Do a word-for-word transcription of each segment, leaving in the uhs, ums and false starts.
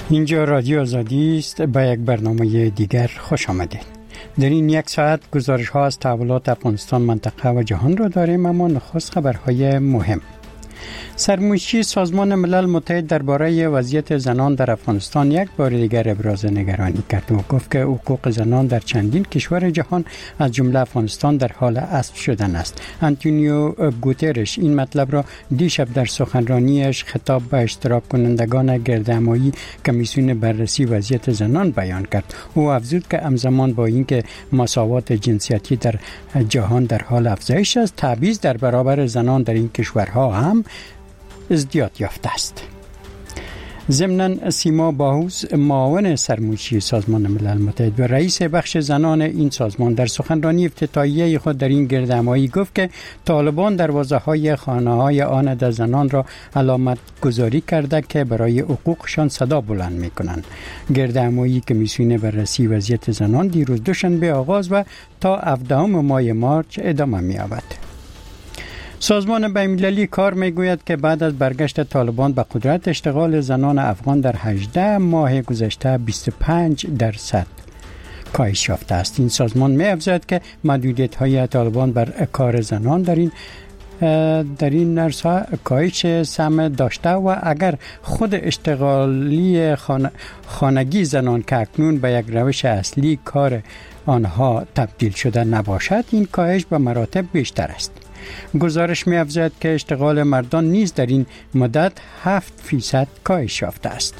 اینجا رادیو آزادی است. با یک برنامه دیگر خوش آمدید. در این یک ساعت گزارش ها از تحولات افغانستان، منطقه و جهان را داریم، اما نخست خبرهای مهم. سرمنشی سازمان ملل متحد درباره وضعیت زنان در افغانستان یک بار دیگر ابراز نگرانی کرد و گفت که حقوق زنان در چندین کشور جهان از جمله افغانستان در حال اسب شدن است. آنتونیو گوترش این مطلب را دیشب در سخنرانیش خطاب به اشتراک کنندگان گردهمایی کمیسیون بررسی وضعیت زنان بیان کرد. او افزود که همزمان با اینکه مساوات جنسیتی در جهان در حال افزایش است، تبعیض در برابر زنان در این کشورها هم ازدیاد یافته است. ضمناً سیما باهوز، معاون سرمنشی سازمان ملل متحد و رئیس بخش زنان این سازمان، در سخنرانی افتتاحیه خود در این گردهمایی گفت که طالبان دروازه‌های خانه‌های آن زنان را علامت گذاری کرده که برای حقوقشان صدا بلند می‌کنند. گردهمایی کمیسیون بررسی وضعیت زنان دیروز دوشنبه آغاز و تا هفدهم ماه مارچ ادامه می‌یابد. سازمان بین‌المللی کار میگوید که بعد از برگشت طالبان به قدرت، اشتغال زنان افغان در هجده ماه گذشته بیست و پنج درصد کاهش یافته است. این سازمان می‌افزاید که محدودیت‌های طالبان بر کار زنان در این در این عرصه کاهش سهم داشته و اگر خود اشتغالی خانه خانگی زنان که اکنون به یک روش اصلی کار آنها تبدیل شده نباشد، این کاهش به مراتب بیشتر است. گزارش می افزاید که اشتغال مردان نیز در این مدت هفت فیصد کاهش یافته است.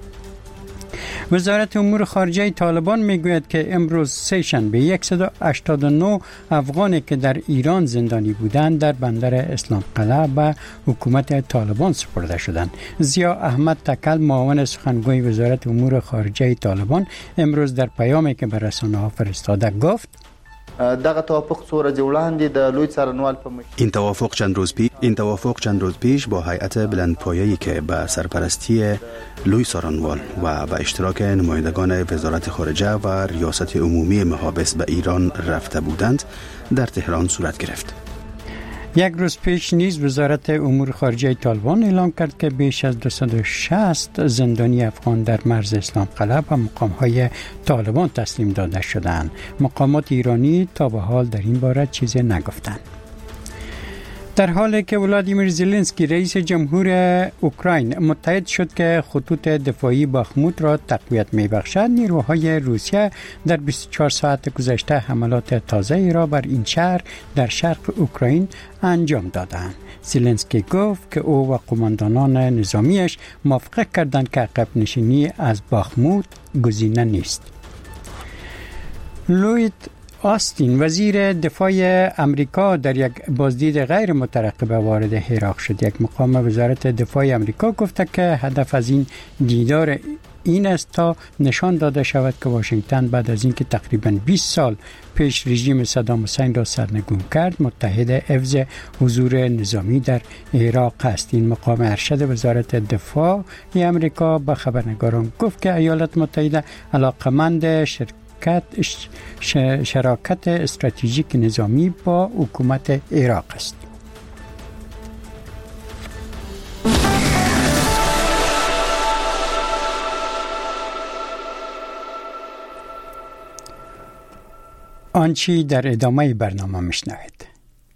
وزارت امور خارجه طالبان می گوید که امروز سه شنبه صد و هشتاد و نه افغانی که در ایران زندانی بودند در بندر اسلام قلعه به حکومت طالبان سپرده شدند. ضیا احمد تکل، معاون سخنگوی وزارت امور خارجه طالبان، امروز در پیامی که به رسانه‌ها فرستاده گفت دغه توافق څو ورځې وړاندې د لوی څارنوال په مشرۍ این توافق چند روز پیش این توافق چند روز پیش با هیئت بلندپایه‌ای که به سرپرستی لوی څارنوال و به اشتراک نمایندگان وزارت خارجه و ریاست عمومی محابس به ایران رفته بودند در تهران صورت گرفت. یک روز پیش نیز وزارت امور خارجه طالبان اعلام کرد که بیش از دویست و شصت زندانی افغان در مرز اسلام قلعه به مقام‌های طالبان تسلیم داده شدند. مقامات ایرانی تا به حال در این باره چیزی نگفتند. در حالی که ولادیمیر زلنسکی رئیس جمهور اوکراین متحد شد که خطوط دفاعی باخموت را تقویت می‌بخشد، نیروهای روسیه در بیست و چهار ساعت گذشته حملات تازه‌ای را بر این شهر در شرق اوکراین انجام دادند. زلنسکی گفت که او و قماندانان نظامیش موافقت کردند که عقب نشینی از باخموت گزینه نیست. لوید آستین، وزیر دفاع امریکا، در یک بازدید غیر مترقبه وارد عراق شد. یک مقام وزارت دفاع امریکا گفته که هدف از این دیدار این است تا نشان داده شود که واشنگتن بعد از اینکه تقریباً بیست سال پیش رژیم صدام حسین را سرنگون کرد، متحد حفظ حضور نظامی در عراق است. این مقام ارشد وزارت دفاع امریکا به خبرنگاران گفت که ایالات متحده علاقمند شرکت شراکت استراتژیک نظامی با حکومت عراق است. آنچه در ادامه برنامه میشنوید.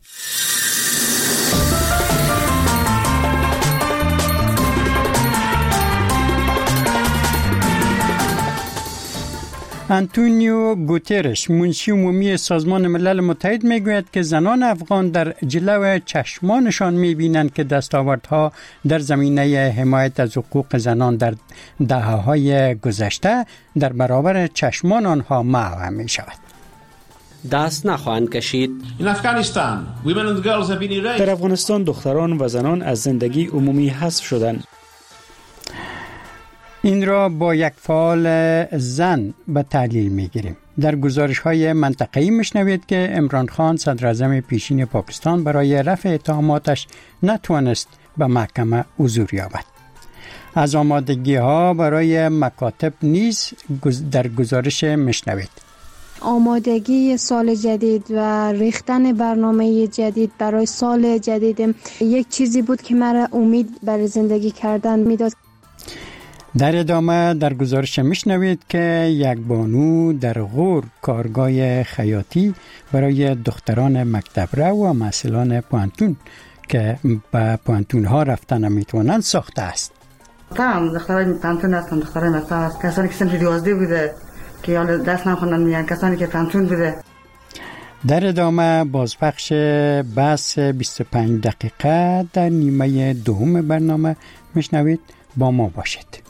آنتونیو گوترش، منشی عمومی سازمان ملل متحد، میگوید که زنان افغان در جلو چشمانشان میبینند که دستاوردها در زمینه حمایت از حقوق زنان در دهه‌های گذشته در برابر چشمان آنها محو می شود. دست نخواهند کشید. در افغانستان دختران و زنان از زندگی عمومی حذف شدند. این را با یک فعال زن به تحلیل میگیریم. در گزارش های منطقه‌ای میشنوید که عمران خان، صدر اعظم پیشین پاکستان، برای رفع اتهاماتش نتوانست به محکمه حضور یابد. از آمادگی ها برای مکاتب نیز در گزارش میشنوید. آمادگی سال جدید و ریختن برنامه جدید برای سال جدید یک چیزی بود که مرا امید برای زندگی کردن میداد. در ادامه در گزارش میشنوید که یک بانو در غور کارگاه خیاطی برای دختران مکتب رو و محصلان پوانتون که به پوانتون ها رفتن نمیتونن ساخته است. تمام دخترای پوانتون هستن، دخترای مکتب هست، کسانی که سنف دوازده بوده که حالا دست نخوندن میان، کسانی که پوانتون بوده. در ادامه بازپخش بحث بیست و پنج دقیقه در نیمه دوم برنامه میشنوید. با ما باشید.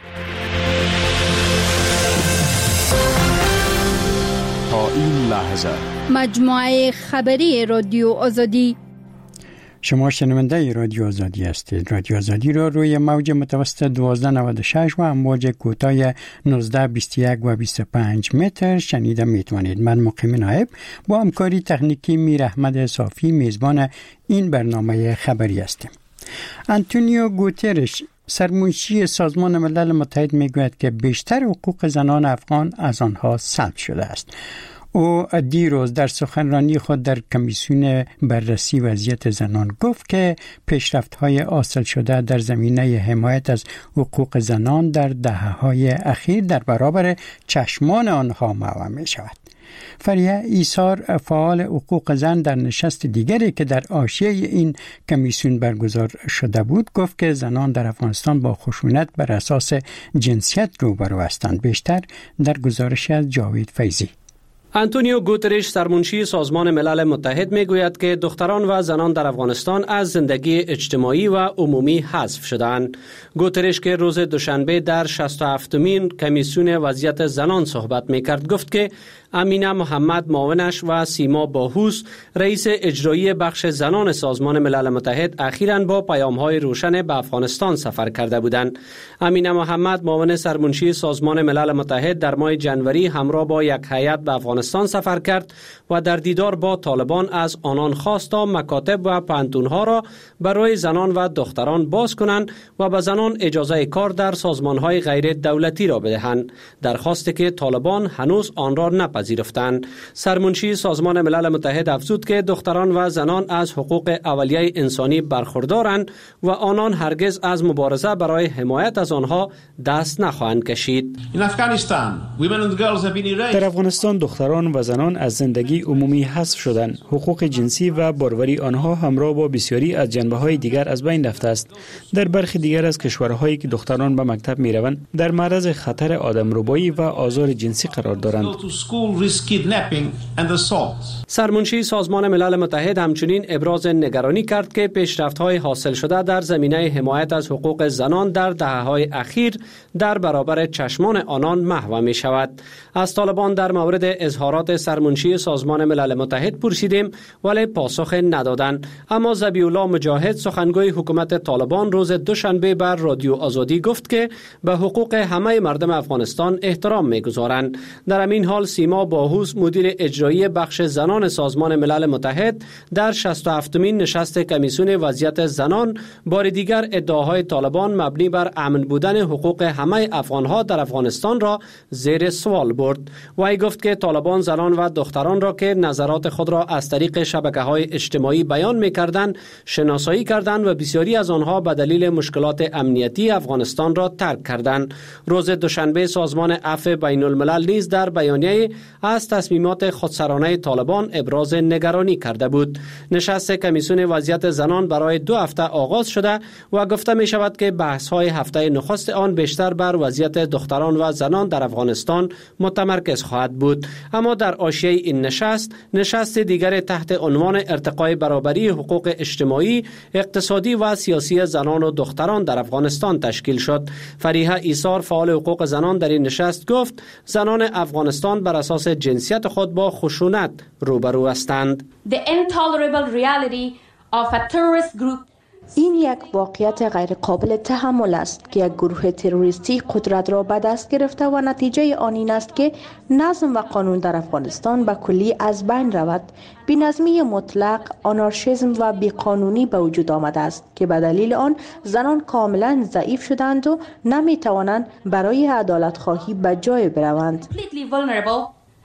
تا این لحظه مجموعه خبری رادیو آزادی. شما شنونده رادیو آزادی هستید. رادیو آزادی را روی موج متوسط دوازده نود و شش و امواج کوتاه نوزده بیست و یک و بیست و پنج متر شنیده میتوانید. من مقیم نایب با همکاری تکنیکی میر احمد صافی میزبان این برنامه خبری هستیم. آنتونیو گوترش سرمنشی سازمان ملل متحد میگوید که بیشتر حقوق زنان افغان از آنها سلب شده است. او دیروز در سخنرانی خود در کمیسیون بررسی وضعیت زنان گفت که پیشرفت‌های حاصل شده در زمینه حمایت از حقوق زنان در دهه‌های اخیر در برابر چشمان آنها معلوم می‌شود. فریحه ایثار فعال حقوق زن در نشست دیگری که در حاشیه این کمیسیون برگزار شده بود گفت که زنان در افغانستان با خشونت بر اساس جنسیت روبرو هستند. بیشتر در گزارش از جاوید فیضی. آنتونیو گوترش سرمنشی سازمان ملل متحد میگوید که دختران و زنان در افغانستان از زندگی اجتماعی و عمومی حذف شدند. گوترش که روز دوشنبه در شصت و هفتمین کمیسیون وضعیت زنان صحبت میکرد گفت که امینه محمد معاونش و سیما باهوس رئیس اجرایی بخش زنان سازمان ملل متحد اخیراً با پیام‌های روشن به افغانستان سفر کرده بودند. امینه محمد معاون سرمنشی سازمان ملل متحد در ماه جنوری همراه با یک هیئت به افغانستان سفر کرد و در دیدار با طالبان از آنان خواست تا مکاتب و پانتون‌ها را برای زنان و دختران باز کنند و به زنان اجازه کار در سازمان‌های غیر دولتی را بدهند. درخواستی که طالبان هنوز آن را نپذیرفتند. سرمنشی سازمان ملل متحد افزود که دختران و زنان از حقوق اولیه انسانی برخوردارند و آنان هرگز از مبارزه برای حمایت از آنها دست نخواهند کشید. در افغانستان دختران و زنان از زندگی عمومی حذف شدند. حقوق جنسی و باروری آنها همراه با بسیاری از جنبه‌های دیگر از بین رفته است. در برخی دیگر از کشورهایی که دختران به مکتب می‌روند در معرض خطر آدمربایی و آزار جنسی قرار دارند. سرمنشی سازمان ملل متحد همچنین ابراز نگرانی کرد که پیشرفت‌های حاصل شده در زمینه حمایت از حقوق زنان در دهه‌های اخیر در برابر چشمان آنان محو می‌شود. از طالبان در مورد اظهارات سرمنشی سازمان ملل متحد پرسیدیم ولی پاسخ ندادند. اما ذبیح الله مجاهد سخنگوی حکومت طالبان روز دوشنبه بر رادیو آزادی گفت که به حقوق همه مردم افغانستان احترام می‌گذارند. در همین حال سیما باهوس مدیر اجرایی بخش زنان سازمان ملل متحد در شصت و هفتمین نشست کمیسیون وضعیت زنان بار دیگر ادعاهای طالبان مبنی بر امن بودن حقوق همه افغانها در افغانستان را زیر سوال برد. وی گفت که طالبان زنان و دختران را که نظرات خود را از طریق شبکه‌های اجتماعی بیان می‌کردند شناسایی کردند و بسیاری از آنها به دلیل مشکلات امنیتی افغانستان را ترک کردند. روز دوشنبه سازمان عفو بین الملل نیز در بیانیه از تصمیمات خودسرانه طالبان ابراز نگرانی کرده بود. نشست کمیسیون وضعیت زنان برای دو هفته آغاز شده و گفته می شود که بحث‌های هفته نخست آن بیشتر بر وضعیت دختران و زنان در افغانستان متمرکز خواهد بود. اما در حاشیه این نشست نشست دیگر تحت عنوان ارتقای برابری حقوق اجتماعی، اقتصادی و سیاسی زنان و دختران در افغانستان تشکیل شد. فریحه ایثار فعال حقوق زنان در این نشست گفت زنان افغانستان بر اساس جنسیت خود با خشونت روبرو هستند. The intolerable reality of a terrorist group. این یک واقعیت غیر قابل تحمل است که یک گروه تروریستی قدرت را به دست گرفته و نتیجه آن این است که نظم و قانون در افغانستان به کلی از بین رود. بی‌نظمی مطلق، آنارشیسم و بیقانونی به وجود آمده است که به دلیل آن زنان کاملا ضعیف شدند و نمی توانند برای عدالت خواهی به جای بروند.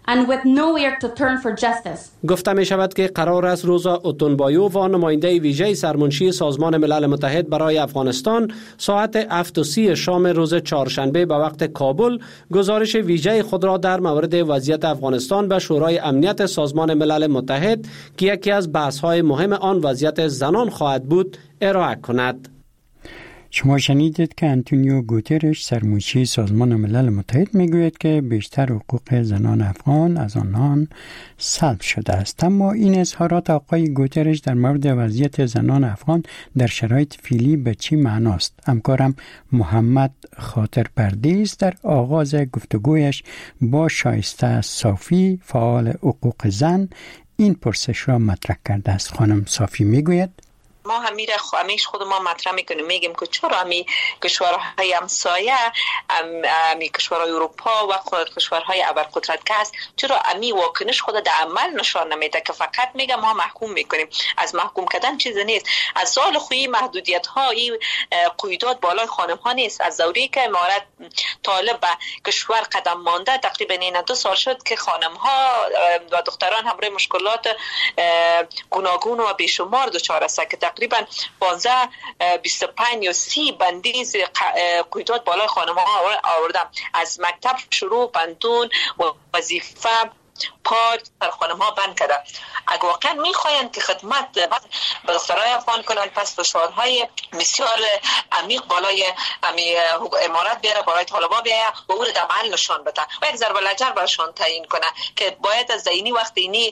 and with nowhere to turn for justice. گفته می شود که قرار است روزا اوتونبایووا نماینده ویژه سرمنشی سازمان ملل متحد برای افغانستان ساعت هفت و سی شام روز چهارشنبه به وقت کابل گزارش ویژه خود را در مورد وضعیت افغانستان به شورای امنیت سازمان ملل متحد که یکی از بحث‌های مهم آن وضعیت زنان خواهد بود ارائه کند. شما شنیدید که آنتونیو گوترش سرمنشی سازمان ملل متحد میگوید که بیشتر حقوق زنان افغان از آنان سلب شده است. اما این اظهارات آقای گوترش در مورد وضعیت زنان افغان در شرایط فعلی به چی معناست؟ همکارم محمد خاطر پردیس در آغاز گفتگویش با شایسته صافی فعال حقوق زن این پرسش را مطرح کرده است. خانم صافی میگوید ما همیشه همیشه خود ما مطرح میکنیم، میگیم که چرا همی کشورهای همسایه همی کشورهای اروپا و کشورهای ابرقدرت که هست چرا همی واکنش خود در عمل نشان نمیده که فقط میگه ما محکوم میکنیم. از محکوم کردن چیزی نیست. از سال خویی محدودیت ها این قیودات بالای خانم ها نیست. از دوری که امارت طالب به کشور قدم مانده تقریبا این دو سال شد که خانم ها و دختران همراه مشکلات گوناگون و بیشمار دچار است که تقریبا پانزده بیست و پنج یا سی بندیز قیودات بالای خانم ها آوردم. از مکتب شروع بندون و وظیفه پاج در خانم ها بند کرده. اگر واقعا میخواین که خدمت به دخترای افغان کنن پس فشارهای بسیار عمیق بالای امارات بیاره، بالای طالبان بیاره و او رو در عمل نشان بده و یک ضرب الاجر برشان تعیین کنه که باید از اینی وقت اینی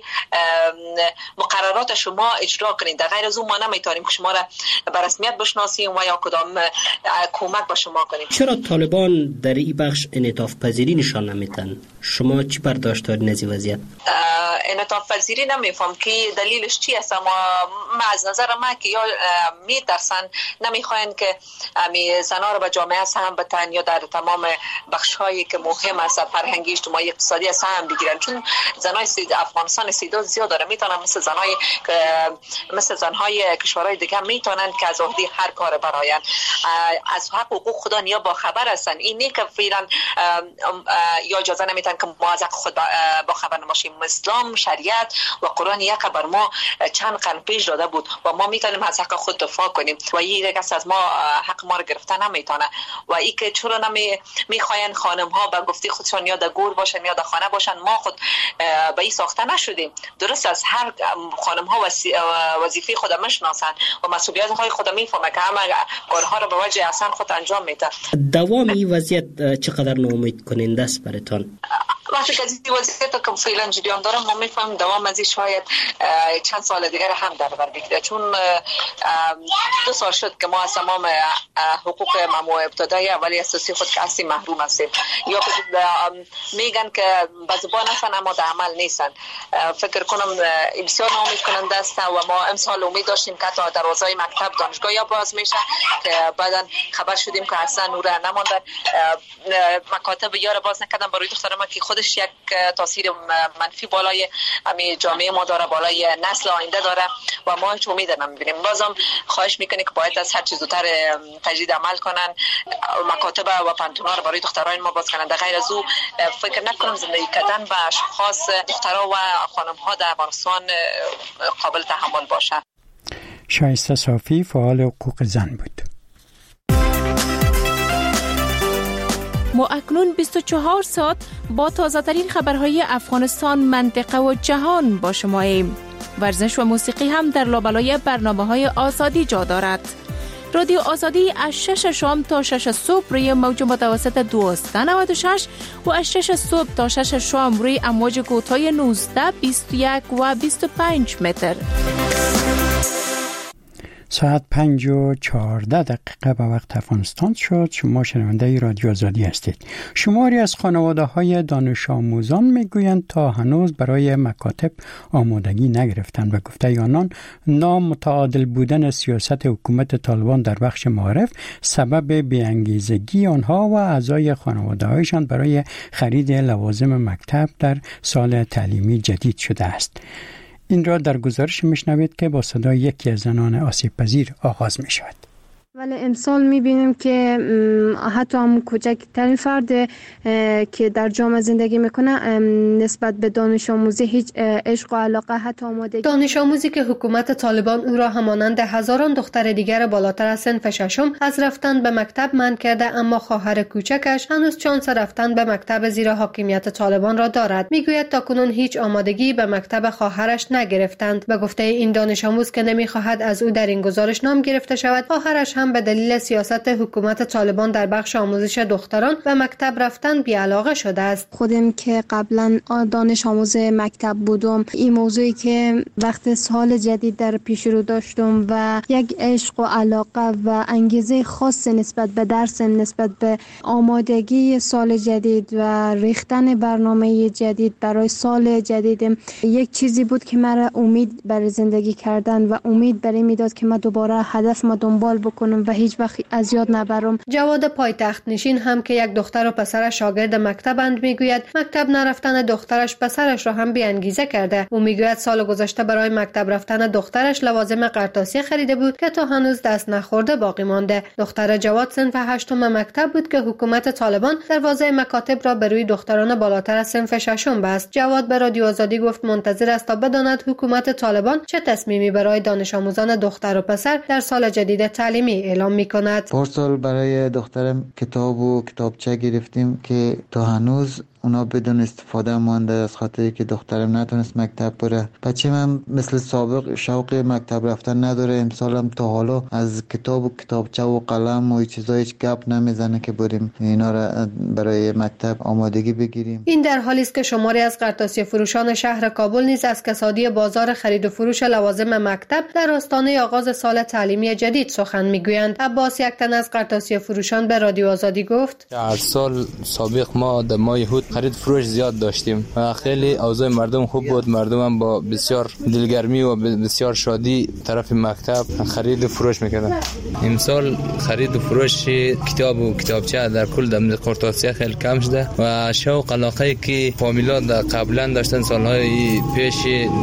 مقررات شما اجرا کنید. در غیر از اون ما نمیتونیم که شما را به رسمیت بشناسیم و یا کدام کمک به شما کنیم. چرا طالبان در این بخش انعطاف پذیری نشان نمیدن؟ شما چی برداشت دارید از این وضعیت؟ انعطاف پذیری نمیفهم که دلیلش چی است، اما از نظر من که یا میترسن نمیخواین که امی زنا رو به جامعه سهم بتن یا در تمام بخش‌هایی که مهم است فرهنگی اجتماعی اقتصادی سهم بگیرن، چون زنای سید افغانستان استعداد زیاد داره، میتونن مثل زنای مثل زنهای کشورهای دیگه میتونن که از عهده هر کار براین از حق حقوق خدا نیا با خبر هستن. اینی که فعلا یا اجازه نمیتن که ما از حق خود با خبر نباشیم. اسلام، شریعت و قرآن یک بر ما چند قرن پیش داده بود و ما میتونیم از حق خود دفاع کنیم و این کس از ما حق ما رو گرفته نمیتونه. و این که چرا نمی میخواین خانم ها به گفته خودشان یا در گور باشن یا در خانه باشن، ما خود به این ساخته نشدیم. درست از هر خانم ها وظیفه خود میشناسن و مسئولیت های خود میفهمه که همه کارها رو به وجه احسان خود انجام میده. دوام این وضعیت چقدر ناامید کننده است براتون؟ وقتی که این وضعیت که فعلا جریان داره ما میفهمیم دوام از این شاید چند سال دیگر هم در بر بگیره، چون دو سال شد که ما از تمام حقوق ممنوع ابتدایی اولی اساسی خود که اصلی محروم هستیم. یا میگن که به زبان هستن اما در عمل نیستن. فکر کنم بسیار ناامید کننده است و ما امسال امید داشتیم که تا دروازه مکتب دانشگاه یا باز میشه که بعدا خبر شدیم که اصلا نور نمانده. مکاتب یا باز نکردن برای دخترم که خودش یک تاثیر منفی بالای همین جامعه ما داره، بالای نسل آینده داره و ما هیچ امید نمیبینیم. بازم خواهش میکنه که باید از هر چیز زودتر تجدید عمل کنن، مکاتب و پانتونا رو برای دختران ما باز کنن. در غیر از او فکر نکنم زندگی کردن با اشخاص دخترها و خانم ها در افغانستان قابل تحمل باشه. شایسته صافی فعال حقوق زن بود. ما اکنون بیست و چهار ساعت با تازه ترین خبرهای افغانستان، منطقه و جهان با شماییم. ورزش و موسیقی هم در لابلای برنامه‌های آزادی جا دارد. رادیو آزادی از شش شام تا شش صبح روی موج متوسط دویست و نود و شش و از شش صبح تا شش شام روی امواج کوتاه نوزده، بیست و یک و بیست و پنج متر. ساعت پنج و چهارده دقیقه به وقت افغانستان شد. شما شنونده رادیو آزادی هستید. شماری از خانواده های دانش آموزان میگویند تا هنوز برای مکاتب آمادگی نگرفتند و گفته آنان نامتعادل بودن سیاست حکومت طالبان در بخش معارف سبب بی‌انگیزگی آنها و اعضای خانواده هایشان برای خرید لوازم مکتب در سال تعلیمی جدید شده است. این را در گزارش میشنوید که با صدای یکی از زنان آسیب پذیر آغاز می شود. ولی امسال میبینیم که حتی هم کوچکترین فرد که در جامعه زندگی میکنه نسبت به دانش آموزی هیچ عشق و علاقه حتی آمادگی. دانش آموزی که حکومت طالبان او را همانند هزاران دختر دیگر بالاتر از صنف ششم از رفتن به مکتب منع کرده، اما خواهر کوچکش هنوز چانس رفتن به مکتب زیر حاکمیت طالبان را دارد. میگوید تاکنون هیچ آمادگی به مکتب خواهرش نگرفتند. به گفته این دانش آموز که نمیخواهد از او در این گزارش نام گرفته شود، خواهرش هم به دلیل سیاست حکومت طالبان در بخش آموزش دختران به مکتب رفتن بی‌علاقه شده است. خودم که قبلا دانش آموز مکتب بودم، این موضوعی که وقت سال جدید در پیش رو داشتم و یک عشق و علاقه و انگیزه خاص نسبت به درسم، نسبت به آمادگی سال جدید و ریختن برنامه جدید برای سال جدیدم، یک چیزی بود که مرا امید برای زندگی کردن و امید برای میداد که من دوباره هدف ما دنبال بکنم و هیچ وقت از یاد نبرم. جواد پایتخت نشین هم که یک دختر و پسر شاگرد مکتبند میگوید مکتب نرفتن دخترش پسرش را هم بی‌انگیزه کرده. او میگوید سال گذشته برای مکتب رفتن دخترش لوازم قرطاسی خریده بود که تا هنوز دست نخورده باقی مانده. دختر جواد صنف هشتم مکتب بود که حکومت طالبان دروازه مکاتب را به روی دختران بالاتر از صنف ششم بست. جواد به رادیو آزادی گفت منتظر است تا بداند حکومت طالبان چه تصمیمی برای دانش آموزان دختر و پسر در سال جدید تعلیمی اعلام می‌کند. پارسال برای دخترم کتاب و کتابچه گرفتیم که تا هنوز اونا بدون استفاده مانده، از خاطری که دخترم نتونست مکتب بره. بچه من مثل سابق شوق مکتب رفتن نداره. امسال هم تا حالا از کتاب و کتابچه و قلم و چیزای هیچ گپ نمیزنه که بریم اینا را برای مکتب آمادگی بگیریم. این در حالی است که شماری از قرطاسی فروشان شهر کابل نیز از کسادی بازار خرید و فروش لوازم مکتب در آستانه آغاز سال تعلیمی جدید سخن میگویند. عباس یک تن از قرطاسی فروشان به رادیو آزادی گفت هر سال سابق ما در ماه یهود خرید فروش زیاد داشتیم و خیلی اوضاع مردم خوب بود. مردم هم با بسیار دلگرمی و بسیار شادی طرف مکتب خرید و فروش میکردن. امسال خرید و فروش کتاب و کتابچه در کل در قرطاسی خیلی کم شده و شوق علاقه که فامیلا در قبلا داشتن سالهای پیش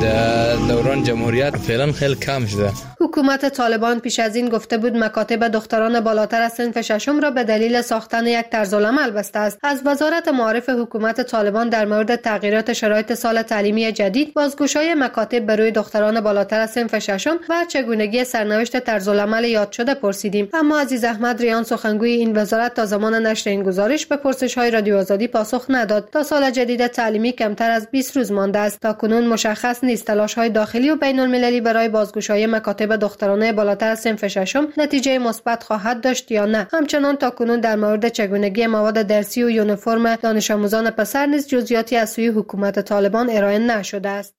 در دوران جمهوریت فعلا خیلی کم شده. حکومت طالبان پیش از این گفته بود مکاتب دختران بالاتر از صنف ششم را به دلیل ساختن یک طرزالعمل بسته است. از وزارت معارف حکومت طالبان در مورد تغییرات شرایط سال تعلیمی جدید، بازگشایی مکاتب به روی دختران بالاتر از صنف ششم و چگونگی سرنوشت طرزالعمل یاد شده پرسیدیم، اما عزیز احمد ریان سخنگوی این وزارت تا زمان نشر این گزارش به پرسش‌های رادیو آزادی پاسخ نداد. تا سال جدید تعلیمی کمتر از بیست روز مانده است. تاکنون مشخص نیست تلاش‌های داخلی و بین‌المللی برای بازگشایی مکاتب دختران بالاتر از صنف ششم نتیجه مثبت خواهد داشت یا نه. همچنان تاکنون در مورد چگونگی مواد درسی و یونیفرم دانش آموزان پسر نیز جزئیاتی از سوی حکومت طالبان ارائه نشده است.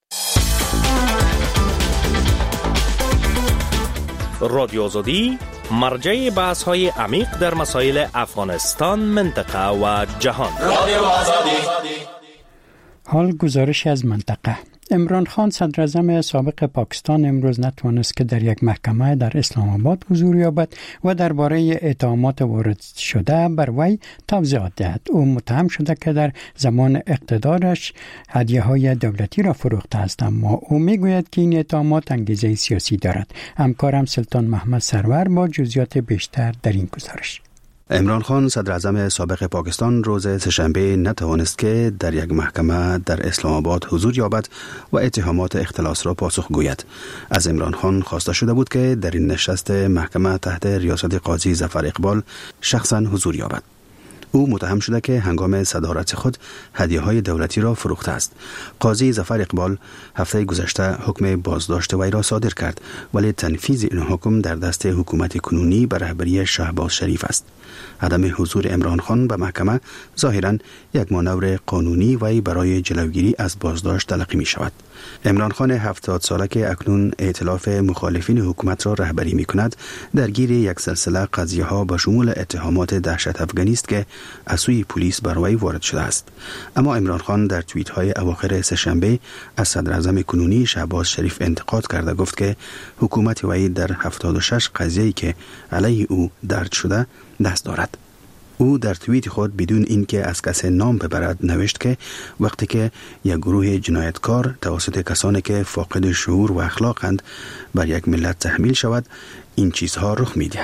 رادیو آزادی مرجع بحث های عمیق در مسائل افغانستان، منطقه و جهان. رادیو آزادی. حال گزارش از منطقه. عمران خان صدراعظم سابق پاکستان امروز نتوانست که در یک محکمه در اسلام آباد حضور یابد و درباره اتهامات وارد شده بر وی توضیحات دهد. او متهم شده که در زمان اقتدارش هدیه‌های دولتی را فروخته است، اما او میگوید که این اتهامات انگیزه سیاسی دارد. همکارم سلطان محمد سرور با جزئیات بیشتر در این گزارش. عمران خان صدراعظم سابق پاکستان روز سه‌شنبه نتوانست که در یک محکمه در اسلام آباد حضور یابد و اتهامات اختلاس را پاسخ گوید. از عمران خان خواسته شده بود که در این نشست محکمه تحت ریاست قاضی ظفر اقبال شخصا حضور یابد. او متهم شده که هنگام صدارت خود هدیه‌های دولتی را فروخته است. قاضی ظفر اقبال هفته گذشته حکم بازداشت وی را صادر کرد، ولی تنفیذ این حکم در دست حکومت کنونی به رهبری شهباز شریف است. عدم حضور عمران خان به محکمه ظاهراً یک مانور قانونی وی برای جلوگیری از بازداشت تلقی می شود. عمران خان هفتاد ساله که اکنون ائتلاف مخالفین حکومت را رهبری می کند، درگیر یک سلسله قضیه ها به شمول اتهامات دهشت افغانی است که از سوی پلیس بر وی وارد شده است. اما عمران خان در توییت های اواخر سه‌شنبه از صدراعظم کنونی شهباز شریف انتقاد کرده گفت که حکومت وی در هفتاد و شش قضیه‌ای که علیه او درج شده دست دارد. او در توییت خود بدون اینکه از کسی نام ببرد نوشت که وقتی که یک گروه جنایتکار توسط کسانی که فاقد شعور و اخلاقند بر یک ملت تحمیل شود، این چیزها رخ می‌دهد.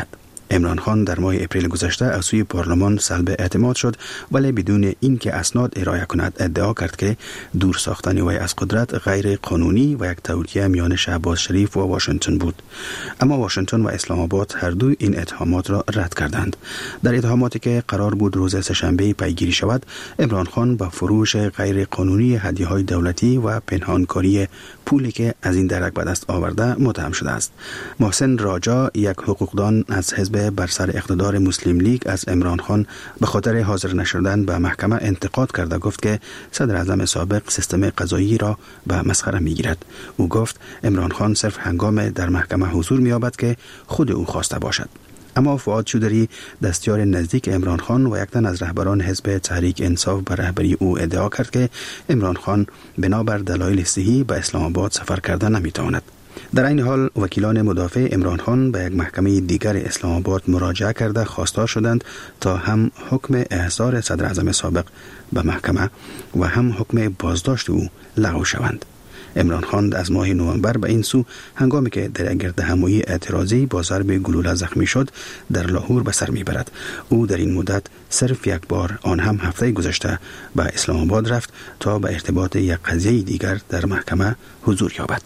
عمران خان در ماه اپریل گذشته از سوی پارلمان سلب اعتماد شد، ولی بدون اینکه اسناد ارائه کند ادعا کرد که دور ساختن وی از قدرت غیر قانونی و یک توطئه میان شهباز شریف و واشنگتن بود. اما واشنگتن و اسلام آباد هر دو این اتهامات را رد کردند. در اتهاماتی که قرار بود روز سه‌شنبه پیگیری شود، عمران خان با فروش غیر قانونی هدیه‌های دولتی و پنهانکاری پولی که از این درک به دست آورده متهم شده است. محسن راجا، یک حقوقدان از حزب بر سر اقتدار مسلم لیگ، از عمران خان به خاطر حاضر نشدن به محکمه انتقاد کرده گفت که صدر اعظم سابق سیستم قضایی را به مسخره میگیرد. او گفت عمران خان صرف هنگام در محکمه حضور می‌یابد که خود او خواسته باشد. اما فؤاد چودری، دستیار نزدیک عمران خان و یک تن از رهبران حزب تحریک انصاف به رهبری او ادعا کرد که عمران خان بنابر دلایل صحی به اسلام آباد سفر کرده نمیتواند. در این حال وکیلان مدافع عمران خان به یک محکمه دیگر اسلام آباد مراجعه کرده خواستار شدند تا هم حکم احضار صدر اعظم سابق به محکمه و هم حکم بازداشت او لغو شوند. عمران خان از ماه نوامبر به این سو هنگامی که در گردهمایی اعتراضی با ضرب گلوله زخمی شد در لاهور به سر میبرد. او در این مدت صرف یک بار، آن هم هفته گذشته، به اسلام آباد رفت تا به ارتباط یک قضیه دیگر در محکمه حضور یابد.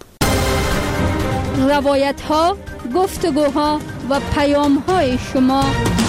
روایت ها، گفتگوها و پیام های شما.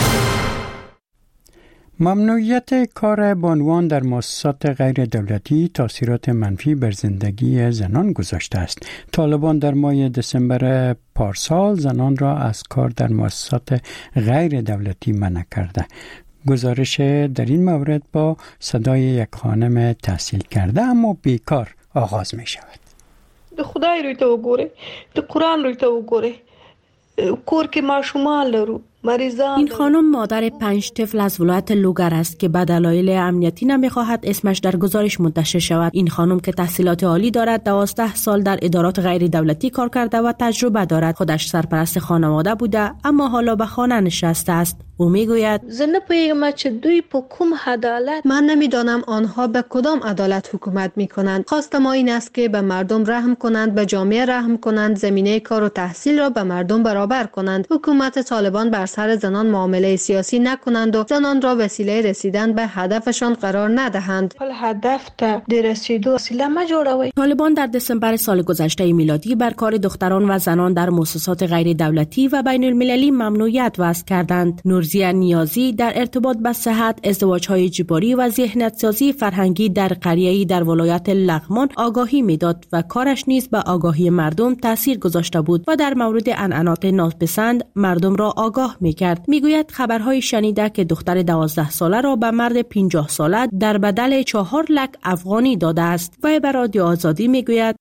ممنوعیت کار بانوان در مؤسسات غیر دولتی تاثیرات منفی بر زندگی زنان گذاشته است. طالبان در ماه دسامبر پارسال زنان را از کار در مؤسسات غیر دولتی منع کرده. گزارش در این مورد با صدای یک خانم تحصیل کرده اما بیکار آغاز می شود. د خدای روی ته وګوره، د قرآن روی ته وګوره، کور کې ماشومان لرو. این خانم مادر پنج طفل از ولایت لوگر است که به دلایل امنیتی نمیخواهد اسمش در گزارش منتشر شود. این خانم که تحصیلات عالی دارد، دوازده سال در ادارات غیر دولتی کار کرده و تجربه دارد. خودش سرپرست خانواده بوده اما حالا به خانه نشسته است. او میگوید زه نه پوهیږم چې دوی په کوم عدالت، من نمیدانم آنها به کدام عدالت حکومت میکنند. خواست ما این است که به مردم رحم کنند، به جامعه رحم کنند، زمینه کار و تحصیل را به مردم برابر کنند. حکومت طالبان بر سر زنان معامله سیاسی نکنند و زنان را وسیله رسیدن به هدفشان قرار ندهند. هدف ته د رسیدو وسیله ما جوړوي. طالبان در دسامبر سال گذشته میلادی بر کار دختران و زنان در مؤسسات غیر دولتی و بین المللی ممنوعیت وضع کردند. نورزیه نیازی در ارتباط با صحت، ازدواج‌های اجباری و ذهنیت‌سازی فرهنگی در قریه‌ای در ولایت لغمان آگاهی میداد و کارش نیز به آگاهی مردم تاثیر گذاشته بود و در مورد عنعنات ناپسند مردم را آگاه می‌کرد. میگوید خبرهای شنیده که دختر دوازده ساله را به مرد پنجاه ساله در بدل چهار لک افغانی داده است. و به رادیو آزادی میگوید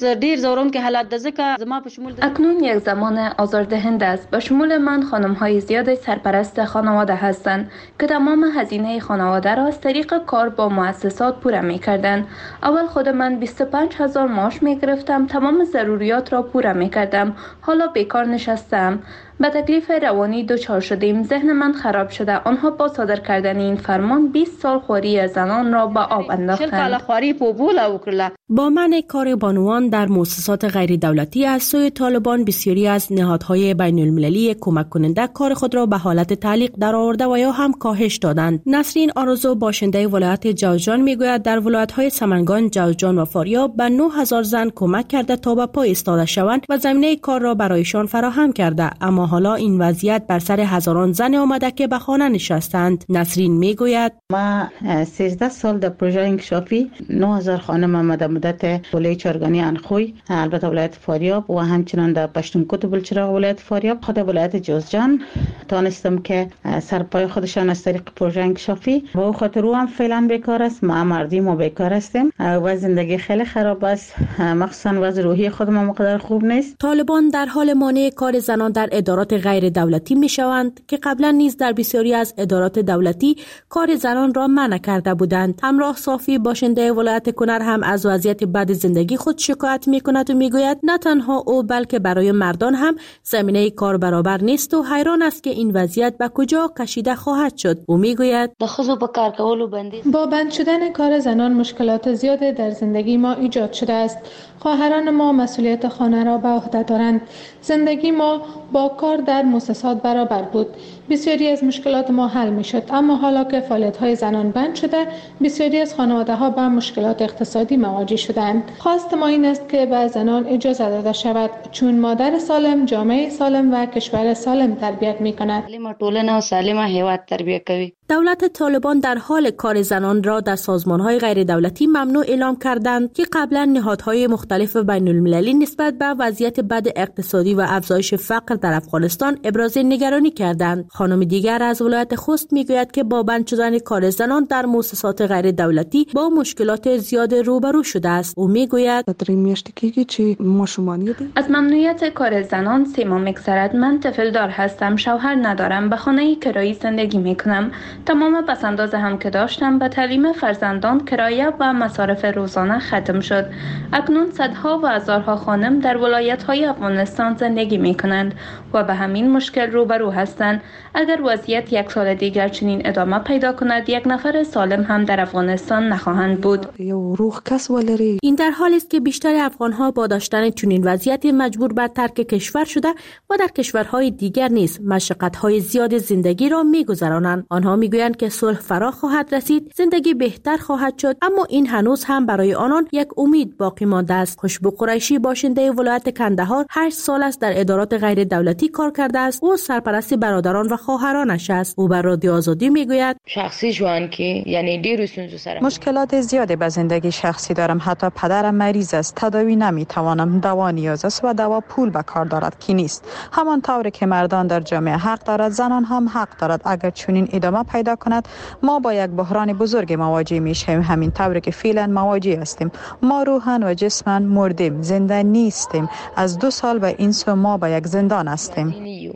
اکنون یک زمان آزاردهنده است. به شمول من خانم‌های زیاد سرپرست خانواده هستند که تمام هزینه خانواده را از طریق کار با مؤسسات پوره می‌کردند. اول خود من بیست و پنج هزار معاش می‌گرفتم، تمام ضروریات را پوره می‌کردم. حالا بیکار نشستم. به تکلیف روانی دچار شدیم. ذهن من خراب شده. آنها با صادر کردن این فرمان بیست سال خواری زنان را به آب انداختند. با منع کار بانوان در مؤسسات غیر دولتی از سوی طالبان، بسیاری از نهادهای بین المللی کمک کننده کار خود را به حالت تعلیق درآورده و یا هم کاهش دادند. نسرین آرزو، باشنده ولایت جوزجان، میگوید در ولایت‌های سمنگان، جوزجان و فاریاب به نه هزار زن کمک کرده تا به پای ایستاده شوند و زمینه کار را برایشان فراهم کرده. اما حالا این وضعیت بر سر هزاران زن آمده که به خانه نشستند. نسرین میگوید ما سیزده سال در پروژه انکشافی نه هزار خانم آمده مدت ولایت چارگانی انخوی، البته ولایت فاریاب و همچنان در پشتونکوت بلچراغ ولایت فاریاب، خود ولایت جوزجان تانستم که سرپای خودشان از طریق پروژه انکشافی و او خاطر او هم فعلا بیکار است. ما مردی ما بیکار هستیم و زندگی خیلی خراب است، مخصوصا وضع روحی خود ما مقدار خوب نیست. طالبان در حال مانع کار زنان در ادارات غیر دولتی می شوند که قبلا نیز در بسیاری از ادارات دولتی کار زنان را منع کرده بودند. همراه صافی، باشنده ولایت کنر، هم از وضعیت وضعیت بد زندگی خود شکایت می‌کند و می‌گوید نه تنها او بلکه برای مردان هم زمینه کار برابر نیست و حیران است که این وضعیت به کجا کشیده خواهد شد. او می‌گوید با بند شدن کار زنان مشکلات زیادی در زندگی ما ایجاد شده است. خواهران ما مسئولیت خانه را به عهده دارند. زندگی ما با کار در مؤسسات برابر بود. بسیاری از مشکلات ما حل می شد، اما حالا که فعالیت‌های زنان بند شده، بسیاری از خانواده‌ها با مشکلات اقتصادی مواجه شدند. خواست ما این است که به زنان اجازه داده شود چون مادر سالم جامعه سالم و کشور سالم تربیت می‌کند. دولت طالبان در حال کار زنان را در سازمان‌های غیر دولتی ممنوع اعلام کردند که قبلا نهادهای مختلف بین المللی نسبت به وضعیت بد اقتصادی و افزایش فقر در افغانستان ابراز نگرانی کردند. خانم دیگر از ولایت خوست میگوید که با بند شدن کار زنان در مؤسسات غیر دولتی با مشکلات زیاد روبرو شده است. او میگوید از ممنوعیت کار زنان سیما میگذرد. من طفل دار هستم، شوهر ندارم، به خانه کرایی زندگی میکنم. تمام پسنداز هم که داشتم به تعلیم فرزندان، کرایه و مصارف روزانه ختم شد. اکنون صدها و هزارها خانم در ولایت‌های افغانستان زندگی میکنند و به همین مشکل روبرو هستند. اگر وضعیت یک سال دیگر چنین ادامه پیدا کند، یک نفر سالم هم در افغانستان نخواهند بود. این در حالی است که بیشتر افغان‌ها با داشتن چنین وضعیتی مجبور به ترک کشور شده و در کشورهای دیگر نیز مشقت‌های زیاد زندگی را می‌گذرانند. آنها می‌گویند که صلح فرا خواهد رسید، زندگی بهتر خواهد شد، اما این هنوز هم برای آنان یک امید باقی مانده است. خوشبو قریشی باشنده ولایت کندهار هشت سال است در ادارات غیر دولتی کار کرده است. او سرپرست برادران و خواهرانش است. او بر رادیو آزادی میگوید شخصی جوان که یعنی دیر سنجو سر مشکلات زیادی به زندگی شخصی دارم. حتی پدرم مریض است، تداوی نمیتوانم، دوا نیاز است و دوا پول به کار دارد که نیست. همان طوری که مردان در جامعه حق دارد، زنان هم حق دارد. اگر چنین ادامه پیدا کند، ما با یک بحران بزرگ مواجه میشیم. همین طوری که فعلا مواجه هستیم. ما روحاً و جسماً مردیم، زنده نیستیم. از دو سال به این سو ما با یک زندان هستیم.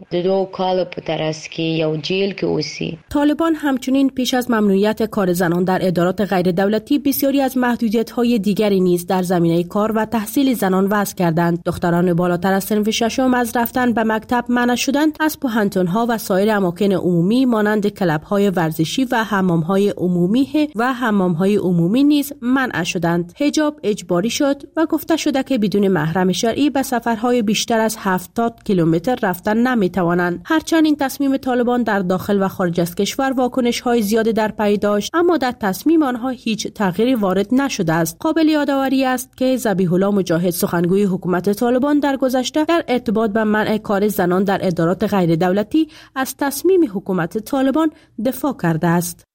طالبان همچنین پیش از ممنوعیت کار زنان در ادارات غیر دولتی بسیاری از محدودیت‌های دیگری نیز در زمینه کار و تحصیل زنان وضع کردند. دختران بالاتر از صنف ششم از رفتن به مکتب منع شدند. از پوهنتون‌ها و سایر اماکن عمومی مانند کلب‌های ورزشی و حمام‌های عمومی و حمام‌های عمومی نیز منع شدند. حجاب اجباری شد و گفته شده که بدون محرم شرعی به سفرهای بیشتر از هفتاد کیلومتر رفتن نمی‌توانند. هرچند این تصمیم طالبان در داخل و خارج از کشور واکنش‌های زیادی در پی داشت، اما در تصمیم آنها هیچ تغییری وارد نشده است. قابل یادآوری است که ذبیح الله مجاهد سخنگوی حکومت طالبان در گذشته در ارتباط به منع کار زنان در ادارات غیر دولتی از تصمیم حکومت طالبان دفاع کرده است.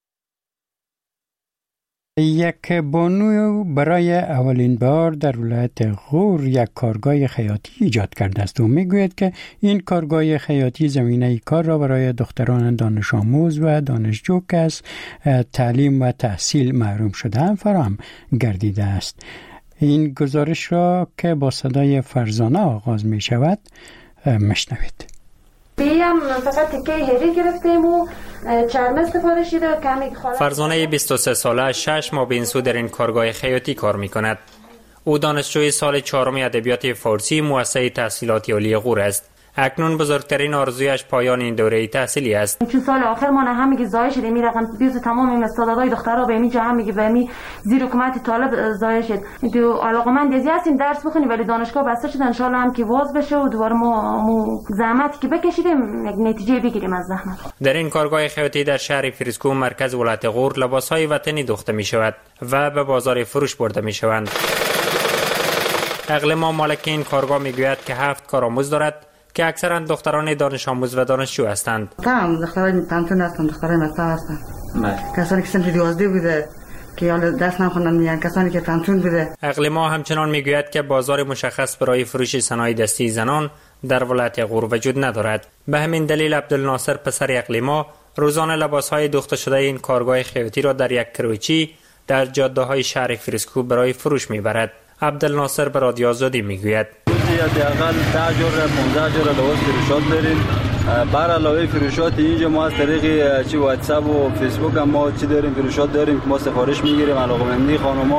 یک بانو برای اولین بار در ولایت غور یک کارگاه خیاطی ایجاد کرده است و میگوید که این کارگاه خیاطی زمینه کار را برای دختران دانش آموز و دانشجو که از تعلیم و تحصیل محروم شده‌اند فراهم گردیده است. این گزارش را که با صدای فرزانه آغاز می شود مشنوید. بیم فقط تکه هری گرفتیم و چرمه استفاده شده و کمی فرزانه بیست و سه ساله شش ماه به این سو در این کارگاه خیاطی کار می کند. او دانشجوی سال چهارم ادبیات فارسی مؤسسه تحصیلات عالی غور است. اکنون بزرگترین آرزویش پایان این دوره تحصیلی است. چون سال آخر ما هم میگه ضایع شده، می رقم بیوز تمام این استعدادهای دخترها به می جا هم میگه به می زیر حکومت طالب ضایع شد. تو علاقمند ازی هستیم درس بخونیم ولی دانشگاه بسته شد، ان شاء الله هم که واز بشه و دوباره ما مو زحمتی که بکشیدیم یک نتیجه بگیریم از زحمت. در این کارگاه خیاطی در شهر فریسکو مرکز ولایت غور لباسهای وطنی دوخته می شود و به بازار فروش برده می شوند. اقلیم مالک این کارگاه میگوید که هفت کارآموز دارد که اکثرا دختران دانش آموز و دانشجو هستند. تمام دختران پانتون هستند، دخترای مکتب هستند. کسانی که سنف دوازده بوده که حالا دست نخوندن میان، کسانی که پانتون بوده. اقلیما همچنان میگوید که بازار مشخص برای فروش صنایع دستی زنان در ولایت غور وجود ندارد. به همین دلیل عبدالناصر پسر اقلیما روزانه لباسهای دوخته شده این کارگاه خیاطی را در یک کروچی در جاده‌های شهر فریسکو برای فروش میبرد. عبدالناصر به رادیو آزادی میگوید حداقل ده جور پانزده جور لباس فروشات داریم. بر علاوه فروشات اینجا ما از طریق چی واتساپ و فیسبوک هم ما چی داریم فروشات داریم که ما سفارش میگیریم. علاقه‌مندی خانم‌ها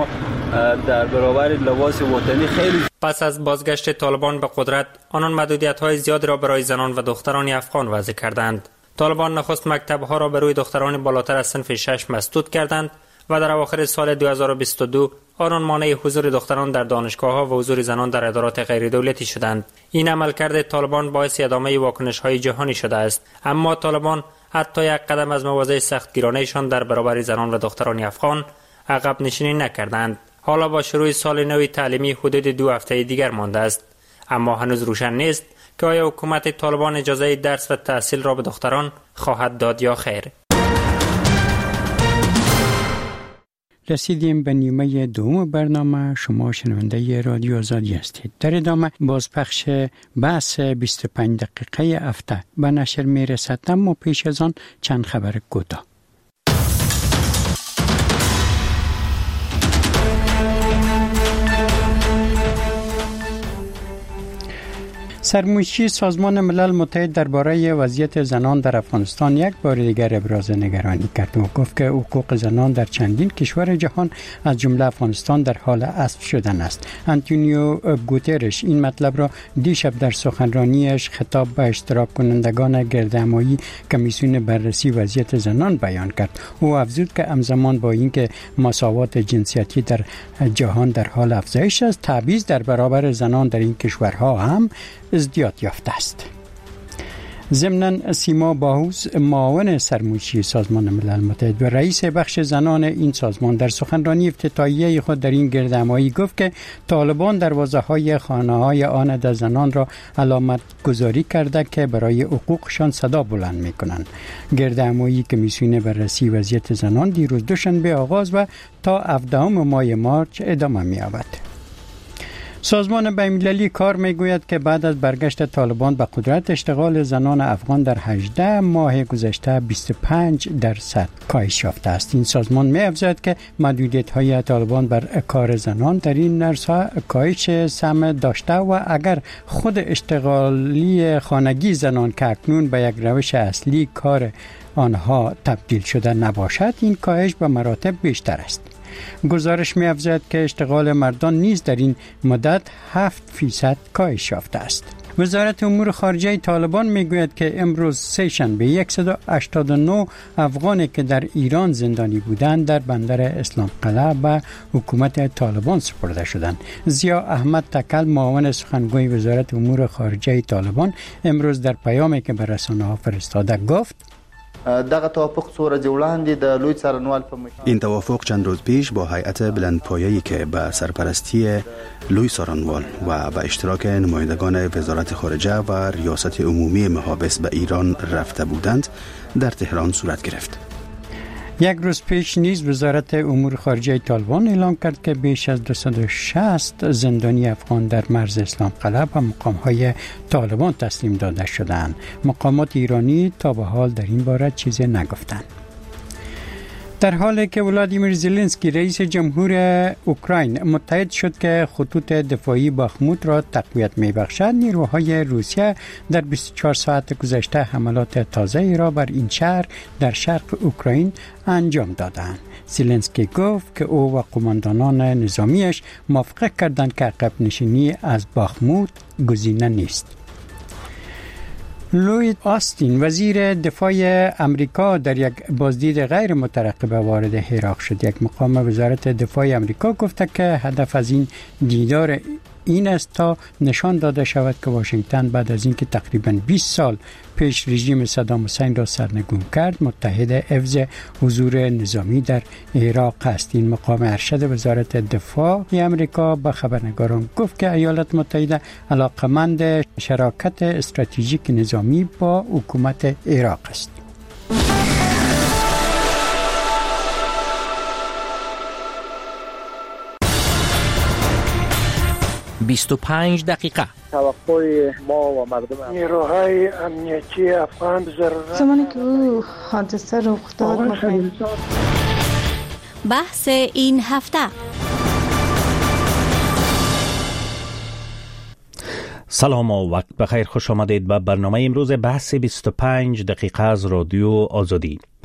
در برابر لباس وطنی خیلی. پس از بازگشت طالبان به قدرت، آنان محدودیت‌های زیاد را برای زنان و دختران افغان وضع کردند. طالبان نخست مکتب‌ها را به روی دختران بالاتر از صنف شش مسدود کردند و در اواخر سال دو هزار و بیست و دو آنان مانع حضور دختران در دانشگاه‌ها و حضور زنان در ادارات غیر دولتی شدند. این عملکرد طالبان باعث ادامه واکنش‌های جهانی شده است، اما طالبان حتی یک قدم از مواضع سختگیرانه‌شان در برابر زنان و دختران افغان عقب نشینی نکردند. حالا با شروع سال نو تعلیمی حدود دو هفته دیگر مانده است، اما هنوز روشن نیست که آیا حکومت طالبان اجازه درس و تحصیل را به دختران خواهد داد یا خیر. رسیدیم به نیمه دوم برنامه. شما شنونده رادیو آزادی هستید. در ادامه بازپخش بحث بیست و پنج دقیقه هفته به نشر میرسد، اما پیش از آن چند خبر کوتاه. سرمنشی سازمان ملل متحد درباره وضعیت زنان در افغانستان یک بار دیگر ابراز نگرانی کرد و گفت که حقوق زنان در چندین کشور جهان از جمله افغانستان در حال اسب شدن است. آنتونیو گوترش این مطلب را دیشب در سخنرانیش خطاب به اشتراک کنندگان گردهمایی کمیسیون بررسی وضعیت زنان بیان کرد. او افزود که همزمان با اینکه مساوات جنسیتی در جهان در حال افزایش است، تبعیض در برابر زنان در این کشورها هم ازدیاد یافته است. ضمناً سیما باهوس معاون سرمنشی سازمان ملل متحد و رئیس بخش زنان این سازمان در سخنرانی افتتاحیه خود در این گردهمایی گفت که طالبان دروازه‌های خانه‌های آن زنان را علامت گذاری کرده که برای حقوقشان صدا بلند می‌کنند. گردهمایی کمیسیون بررسی وضعیت زنان دیروز دوشنبه آغاز و تا هفدهم ماه مارچ ادامه می‌یابد. سازمان بین‌المللی کار میگوید که بعد از برگشت طالبان به قدرت، اشتغال زنان افغان در هجده ماه گذشته بیست و پنج درصد کاهش یافته است. این سازمان می‌افزاید که محدودیت‌های طالبان بر کار زنان در این عرصه کاهش سهم داشته و اگر خود اشتغالی خانگی زنان که اکنون به یک روش اصلی کار آنها تبدیل شده نباشد، این کاهش به مراتب بیشتر است. گزارش می افزاید که اشتغال مردان نیز در این مدت هفت فیصد کاهش یافته است. وزارت امور خارجه طالبان می گوید که امروز سه شنبه صد و هشتاد و نه افغانی که در ایران زندانی بودند در بندر اسلام قلعه به حکومت طالبان سپرده شدند. ضیا احمد تکل معاون سخنگوی وزارت امور خارجه طالبان امروز در پیامی که به رسانه‌ها فرستاده گفت دغه توافق څو ورځې وړاندې د لوی څارنوال په مشرۍ این توافق چند روز پیش با هیئت بلندپایه‌ای که به سرپرستی لوی څارنوال و به اشتراک نمایندگان وزارت خارجه و ریاست عمومی محابس به ایران رفته بودند در تهران صورت گرفت. یک روز پیش نیز وزارت امور خارجه طالبان اعلام کرد که بیش از دویست و شصت زندانی افغان در مرز اسلام قلعه به مقام‌های طالبان تسلیم داده شدند. مقامات ایرانی تا به حال در این باره چیزی نگفتند. در حالی که ولادیمیر زلنسکی رئیس جمهور اوکراین متحد شد که خطوط دفاعی باخموت را تقویت می‌بخشد، نیروهای روسیه در بیست و چهار ساعت گذشته حملات تازه‌ای را بر این شهر در شرق اوکراین انجام دادند. زلنسکی گفت که او و قماندانان نظامیش موافقت کردند که عقب نشینی از باخموت گزینه نیست. لوید آستین وزیر دفاع امریکا در یک بازدید غیر مترقبه وارد عراق شد. یک مقام وزارت دفاع امریکا گفته که هدف از این دیدار این است تا نشان داده شود که واشنگتن بعد از اینکه تقریباً بیست سال پیش رژیم صدام حسین را سرنگون کرد، متحد حفظ حضور نظامی در عراق است. این مقام ارشد وزارت دفاع امریکا به خبرنگاران گفت که ایالات متحده علاقمند شراکت استراتژیک نظامی با حکومت عراق است. بیست و پنج دقیقه. توقع ما و مردم نیروهای امنیتی افغان ضرورت زمانی که او حادثه رخ داد بحث این هفته. سلام و وقت بخیر، خوش آمدید به برنامه امروز بحث بیست و پنج دقیقه از رادیو آزادی.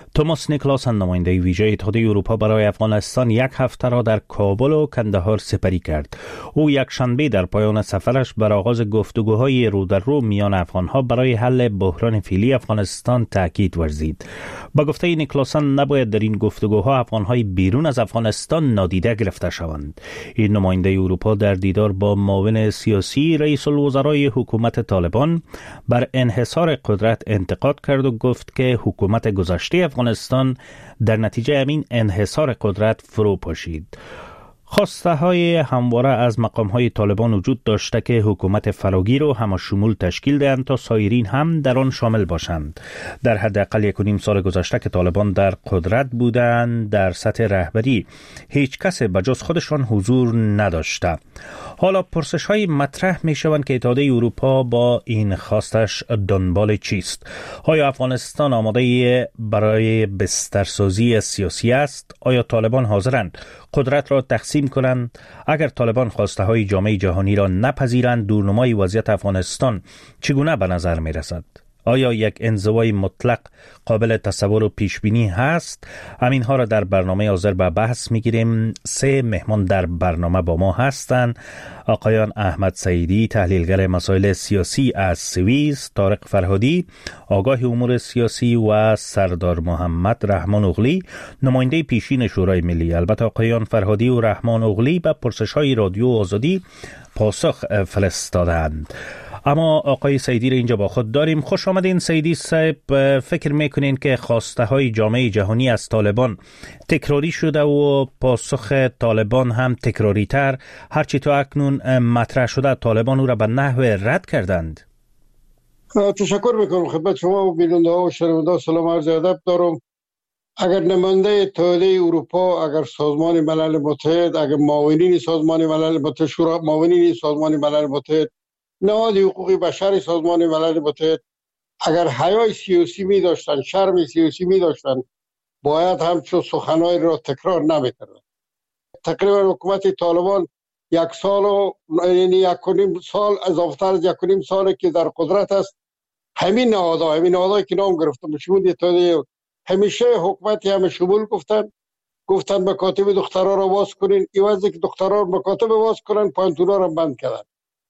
توماس نیکلاسن نماینده ویژه اتحادیه اروپا برای افغانستان یک هفته را در کابل و کندهار سپری کرد. او یک شنبه در پایان سفرش بر آغاز گفتگوهای رو در رو میان افغانها برای حل بحران فعلی افغانستان تاکید ورزید. با گفته نیکلاسن نباید در این گفتگوها افغانهای بیرون از افغانستان نادیده گرفته شوند. این نماینده اروپا در دیدار با معاون سیاسی رئیس الوزرای حکومت طالبان بر انحصار قدرت انتقاد کرد و گفت که حکومت گذشته افغانستان در نتیجه همین انحصار قدرت فرو پاشید. خواسته های همواره از مقام های طالبان وجود داشته که حکومت فراگیر و همشمول تشکیل دهند تا سایرین هم در آن شامل باشند. در حداقل یک و نیم سال گذشته که طالبان در قدرت بودند، در سطح رهبری هیچ کس بجز خودشان حضور نداشته. حالا پرسش های مطرح می شوند که اتحادیه اروپا با این خواستش دنبال چیست؟ آیا افغانستان آماده برای بسترسازی سیاسی است؟ آیا طالبان حاضرند قدرت را تقسیم کنند؟ اگر طالبان خواسته های جامعه جهانی را نپذیرند، دورنمای وضعیت افغانستان چگونه به نظر می رسد؟ آیا یک انزوای مطلق قابل تصور و پیش بینی هست؟ همین ها را در برنامه حاضر به بحث می گیریم. سه مهمان در برنامه با ما هستند: آقایان احمد سعیدی، تحلیلگر مسائل سیاسی از سوئیس، طارق فرهادی، آگاه امور سیاسی، و سردار محمد رحمان اغلی، نماینده پیشین شورای ملی. البته آقایان فرهادی و رحمان اغلی به پرسش‌های رادیو آزادی پاسخ فرستادند. اما آقای سعیدی را اینجا با خود داریم. خوش آمدین سعیدی صاحب. فکر میکنین که خواسته های جامعه جهانی از طالبان تکراری شده و پاسخ طالبان هم تکراری تر؟ هرچی تا اکنون مطرح شده طالبان او را به نحو رد کردند. تشکر میکنم خدمت شما و بیننده ها و شنونده ها. سلام عرض ادب دارم. اگر نماینده اتحادیه اروپا، اگر سازمان ملل متحد، اگر معاونین سازمان ملل متحد، شورا معاونین سازمان ملل متحد، نهاد حقوق بشر سازمان ملل متحد اگر حیای سیاسی می داشتن، شرم سیاسی می داشتن، باید همچون سخنهای را تکرار نمی کردن. تقریبا حکومت طالبان یک سال و یعنی یک و نیم سال، اضافه از یک و نیم ساله که در قدرت است، همین نهادها همین نهادهایی که نام گرفتم شمول اتحادیه همیشه حکومتی همه شمول گفتن گفتن مکاتب دخترها را باز کنین، ایوازی که دخترها مکاتب باز کنن پانتونا را بند کردن.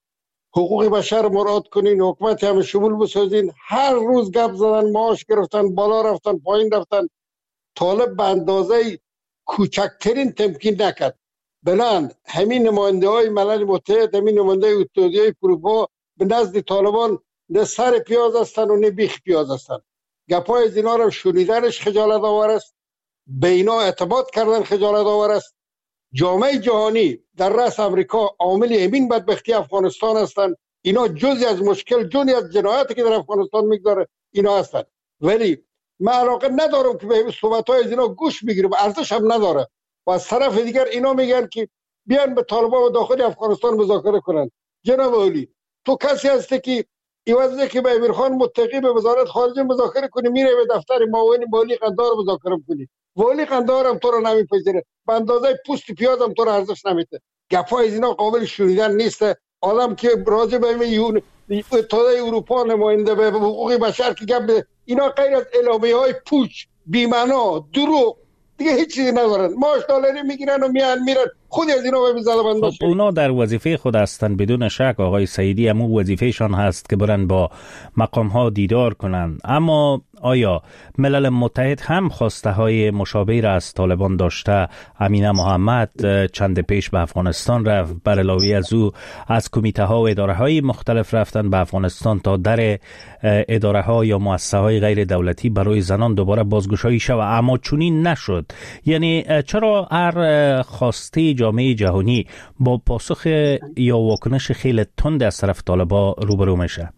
حقوق بشر مراد کنین، حکومت همه شمول بسازین. هر روز گپ زدن، معاش گرفتن، بالا رفتن، پایین رفتن. طالب به اندازه کوچکترین تمکین نکرد. بلند همین نماینده های ملل متحد، همین نماینده اتحادیه اروپا به نزد طالبان نه سر پیاز هستن و نه بیخ پیاز هستن. گپای از اینا را شنیدنش خجالت آور است، به اینا اعتماد کردن خجالت آور است. جامعه جهانی در رأس امریکا عامل همین بدبختی افغانستان هستند. اینا جزئی از مشکل، جزئی از جنایاتی که در افغانستان میگذاره اینا هستند. ولی من علاقه ندارم که به صحبت‌های از اینا گوش بگیرم، ارزش هم نداره. و از طرف دیگر اینا میگن که بیان به طالبان و داخل افغانستان مذاکره کنن. جناب عالی، تو کسی هستی که ایوازی که به امیرخان متقی به وزارت خارجه مذاکره کنی، میره به دفتر معاون مالی قندهار مذاکره کنی. والی قندهار هم تو رو نمیپذیره، به اندازه پوست پیاز هم تو رو ارزش نمیده. گپای از اینا قابل شنیدن نیست. آدم که راجع به یون اتحادیه اروپا نماینده به حقوق بشر که گپ، اینا غیر از اعلامیه‌های پوچ، بی‌معنا، دروغ، دیگه هیچ چیزی ندارن. ماش دلاری میگیرن و میان میرن. خود از اینا به زدبند باشه. خب اونا در وظیفه خود هستند بدون شک. آقای سعیدی هم وظیفهشان هست که برن با مقام ها دیدار کنن. اما آیا ملل متحد هم خواسته های مشابه را از طالبان داشته؟ امینه محمد چند پیش به افغانستان رفت، بر علاوه از او از کمیته ها و اداره های مختلف رفتن به افغانستان تا در اداره ها یا مؤسسه های غیر دولتی برای زنان دوباره بازگشایی شود، اما چنین نشد. یعنی چرا هر خواسته جامعه جهانی با پاسخ یا واکنش خیلی تند از طرف طالبان روبرو میشه؟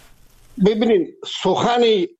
ببینید، سخن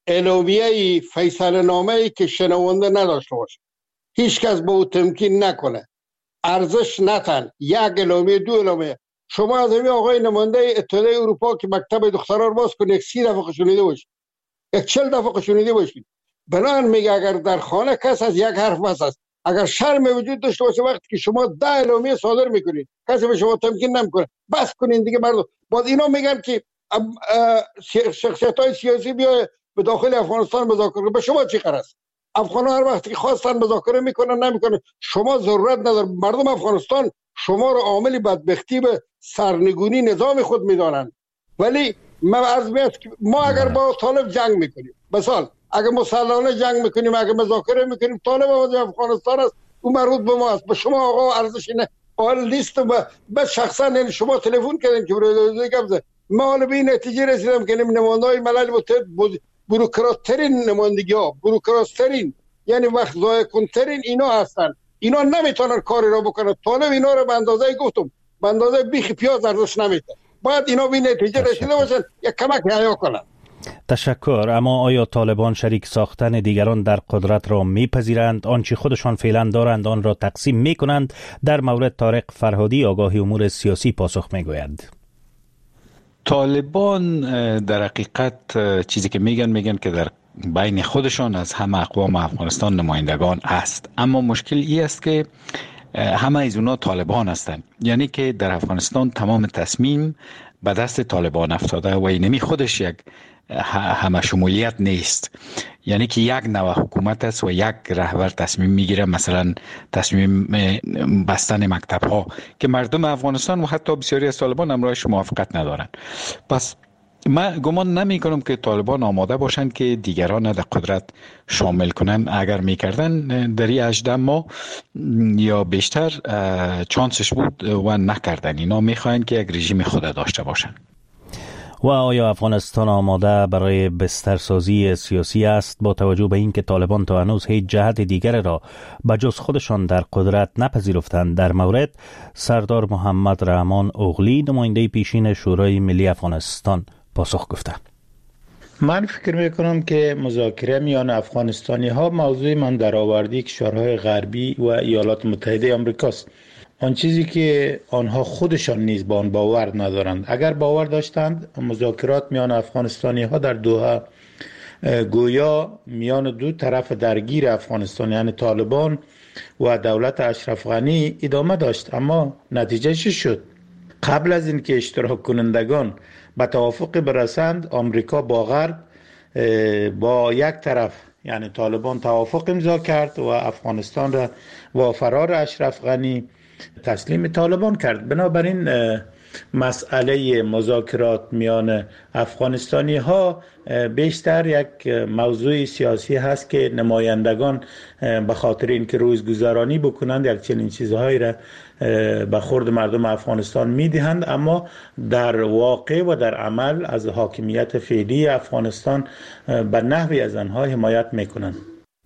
اعلامیه فیصله نامه‌ای که شنونده نداشته باشه، هیچ کس به او تمکین نکنه، ارزش نتن، یک اعلامیه دو اعلامیه. شما از همین آقای نماینده اتحادیه اروپا که مکتب دختران باز کنه یک سی دفعه شنیده باشید، یک چل دفعه شنیده باشید. بنان میگه اگر در خانه کس از یک حرف بس است، اگر شرم وجود داشته باشه وقتی که شما ده اعلامیه صادر میکنید کسی به شما تمکین نمیکنه، بس کنین دیگه مردم. باز اینا میگن که شخصیت های سیاسی بیای به داخل افغانستان مذاکره. به شما چی قرار است؟ افغان هر وقتی که خواستن مذاکره میکنن نمیکنن. شما ضرورت نداره. مردم افغانستان شما رو عامل بدبختی به سرنگونی نظام خود میدانند. ولی ما عرض میاد که ما اگر با طالب جنگ میکنیم، مثلا اگر مسلحانه جنگ میکنیم، اگر مذاکره میکنیم، طالب آمده افغانستان است، اون مربوط به ما است. به شما آقا ارزش اینه قال لیست و به شخصا یعنی شما تلفن کردین که برای گفت ما حالا به این نتیجه رسیدم که نمایندگان ملل متحد بوروکرات‌ترین نمایندگی ها، بوروکرات‌ترین یعنی وقت ضایع کن‌ترین اینا هستن. اینا نمیتونن کاری را بکنن. طالب اینا رو به اندازه گفتم به اندازه بیخ پیاز ارزش نمیده. باید اینا به نتیجه رسیده باشن یک کمک حیا کنن. تشکر. اما آیا طالبان شریک ساختن دیگران در قدرت را میپذیرند؟ آنچه خودشان فعلا دارند آن را تقسیم میکنند؟ در مورد طارق فرهادی آگاهی امور سیاسی پاسخ میگوید. طالبان در حقیقت چیزی که میگن میگن که در بین خودشان از همه اقوام افغانستان نمایندگان است، اما مشکل این است که همه از اونا طالبان هستند، یعنی که در افغانستان تمام تصمیم به دست طالبان افتاده و اینمی خودش یک همه شمولیت نیست، یعنی که یک نوع حکومت است و یک رهبر تصمیم میگیره، مثلا تصمیم بستن مکتب ها که مردم افغانستان و حتی بسیاری از طالبان امرایش موافقت ندارن. پس من گمان نمی کنم که طالبان آماده باشند که دیگران در قدرت شامل کنند. اگر میکردن در این هجده ماه یا بیشتر چانسش بود و نکردن. اینا میخواین که یک رژیم خود داشته باشند. و آیا افغانستان آماده برای بسترسازی سیاسی است با توجه به اینکه طالبان تا هنوز هیچ جهت دیگر را بجز خودشان در قدرت نپذیرفتند؟ در مورد سردار محمد رحمان اوغلی نماینده پیشین شورای ملی افغانستان پاسخ گفته. من فکر میکنم که مذاکره میان افغانستانی ها موضوع من درآوردی کشورهای غربی و ایالات متحده آمریکاست. آن چیزی که آنها خودشان نیز با آن باور ندارند. اگر باور داشتند مذاکرات میان افغانستانی ها در دوحه گویا میان دو طرف درگیر افغانستان یعنی طالبان و دولت اشرف غنی ادامه داشت، اما نتیجه چی شد؟ قبل از اینکه اشتراک کنندگان به توافق برسند، آمریکا با غرب با یک طرف یعنی طالبان توافق امضا کرد و افغانستان را با فرار اشرف غنی تسلیم طالبان کرد. بنابراین مسئله مذاکرات میان افغانستانی ها بیشتر یک موضوع سیاسی هست که نمایندگان به خاطر اینکه روزگذرانی بکنند یک چنین چیزهایی را به خورد مردم افغانستان میدهند، اما در واقع و در عمل از حاکمیت فعلی افغانستان به نحوی از آنها حمایت میکنند.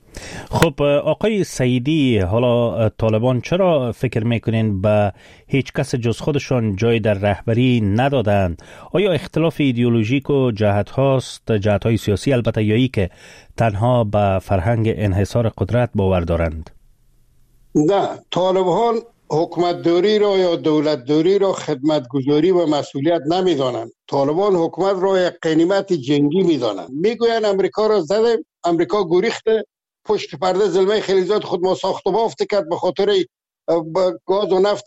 خب آقای سعیدی، حالا طالبان چرا فکر میکنین به هیچ کس جز خودشان جای در رهبری ندادند؟ آیا اختلاف ایدئولوژیک و جهت هاست، جهت های سیاسی البته، یا ای که تنها به فرهنگ انحصار قدرت باور دارند؟ نه، طالبان حکومت دوری را یا دولت دوری را خدمتگزاری و مسئولیت نمیدانند. طالبان حکومت را یک قنیمت جنگی میدانند. میگویند امریکا را زدیم، امریکا گریخته، پشت پرده زلمه خیلی زیاد خود ما ساخت و بافت کرد به خاطر گاز و نفت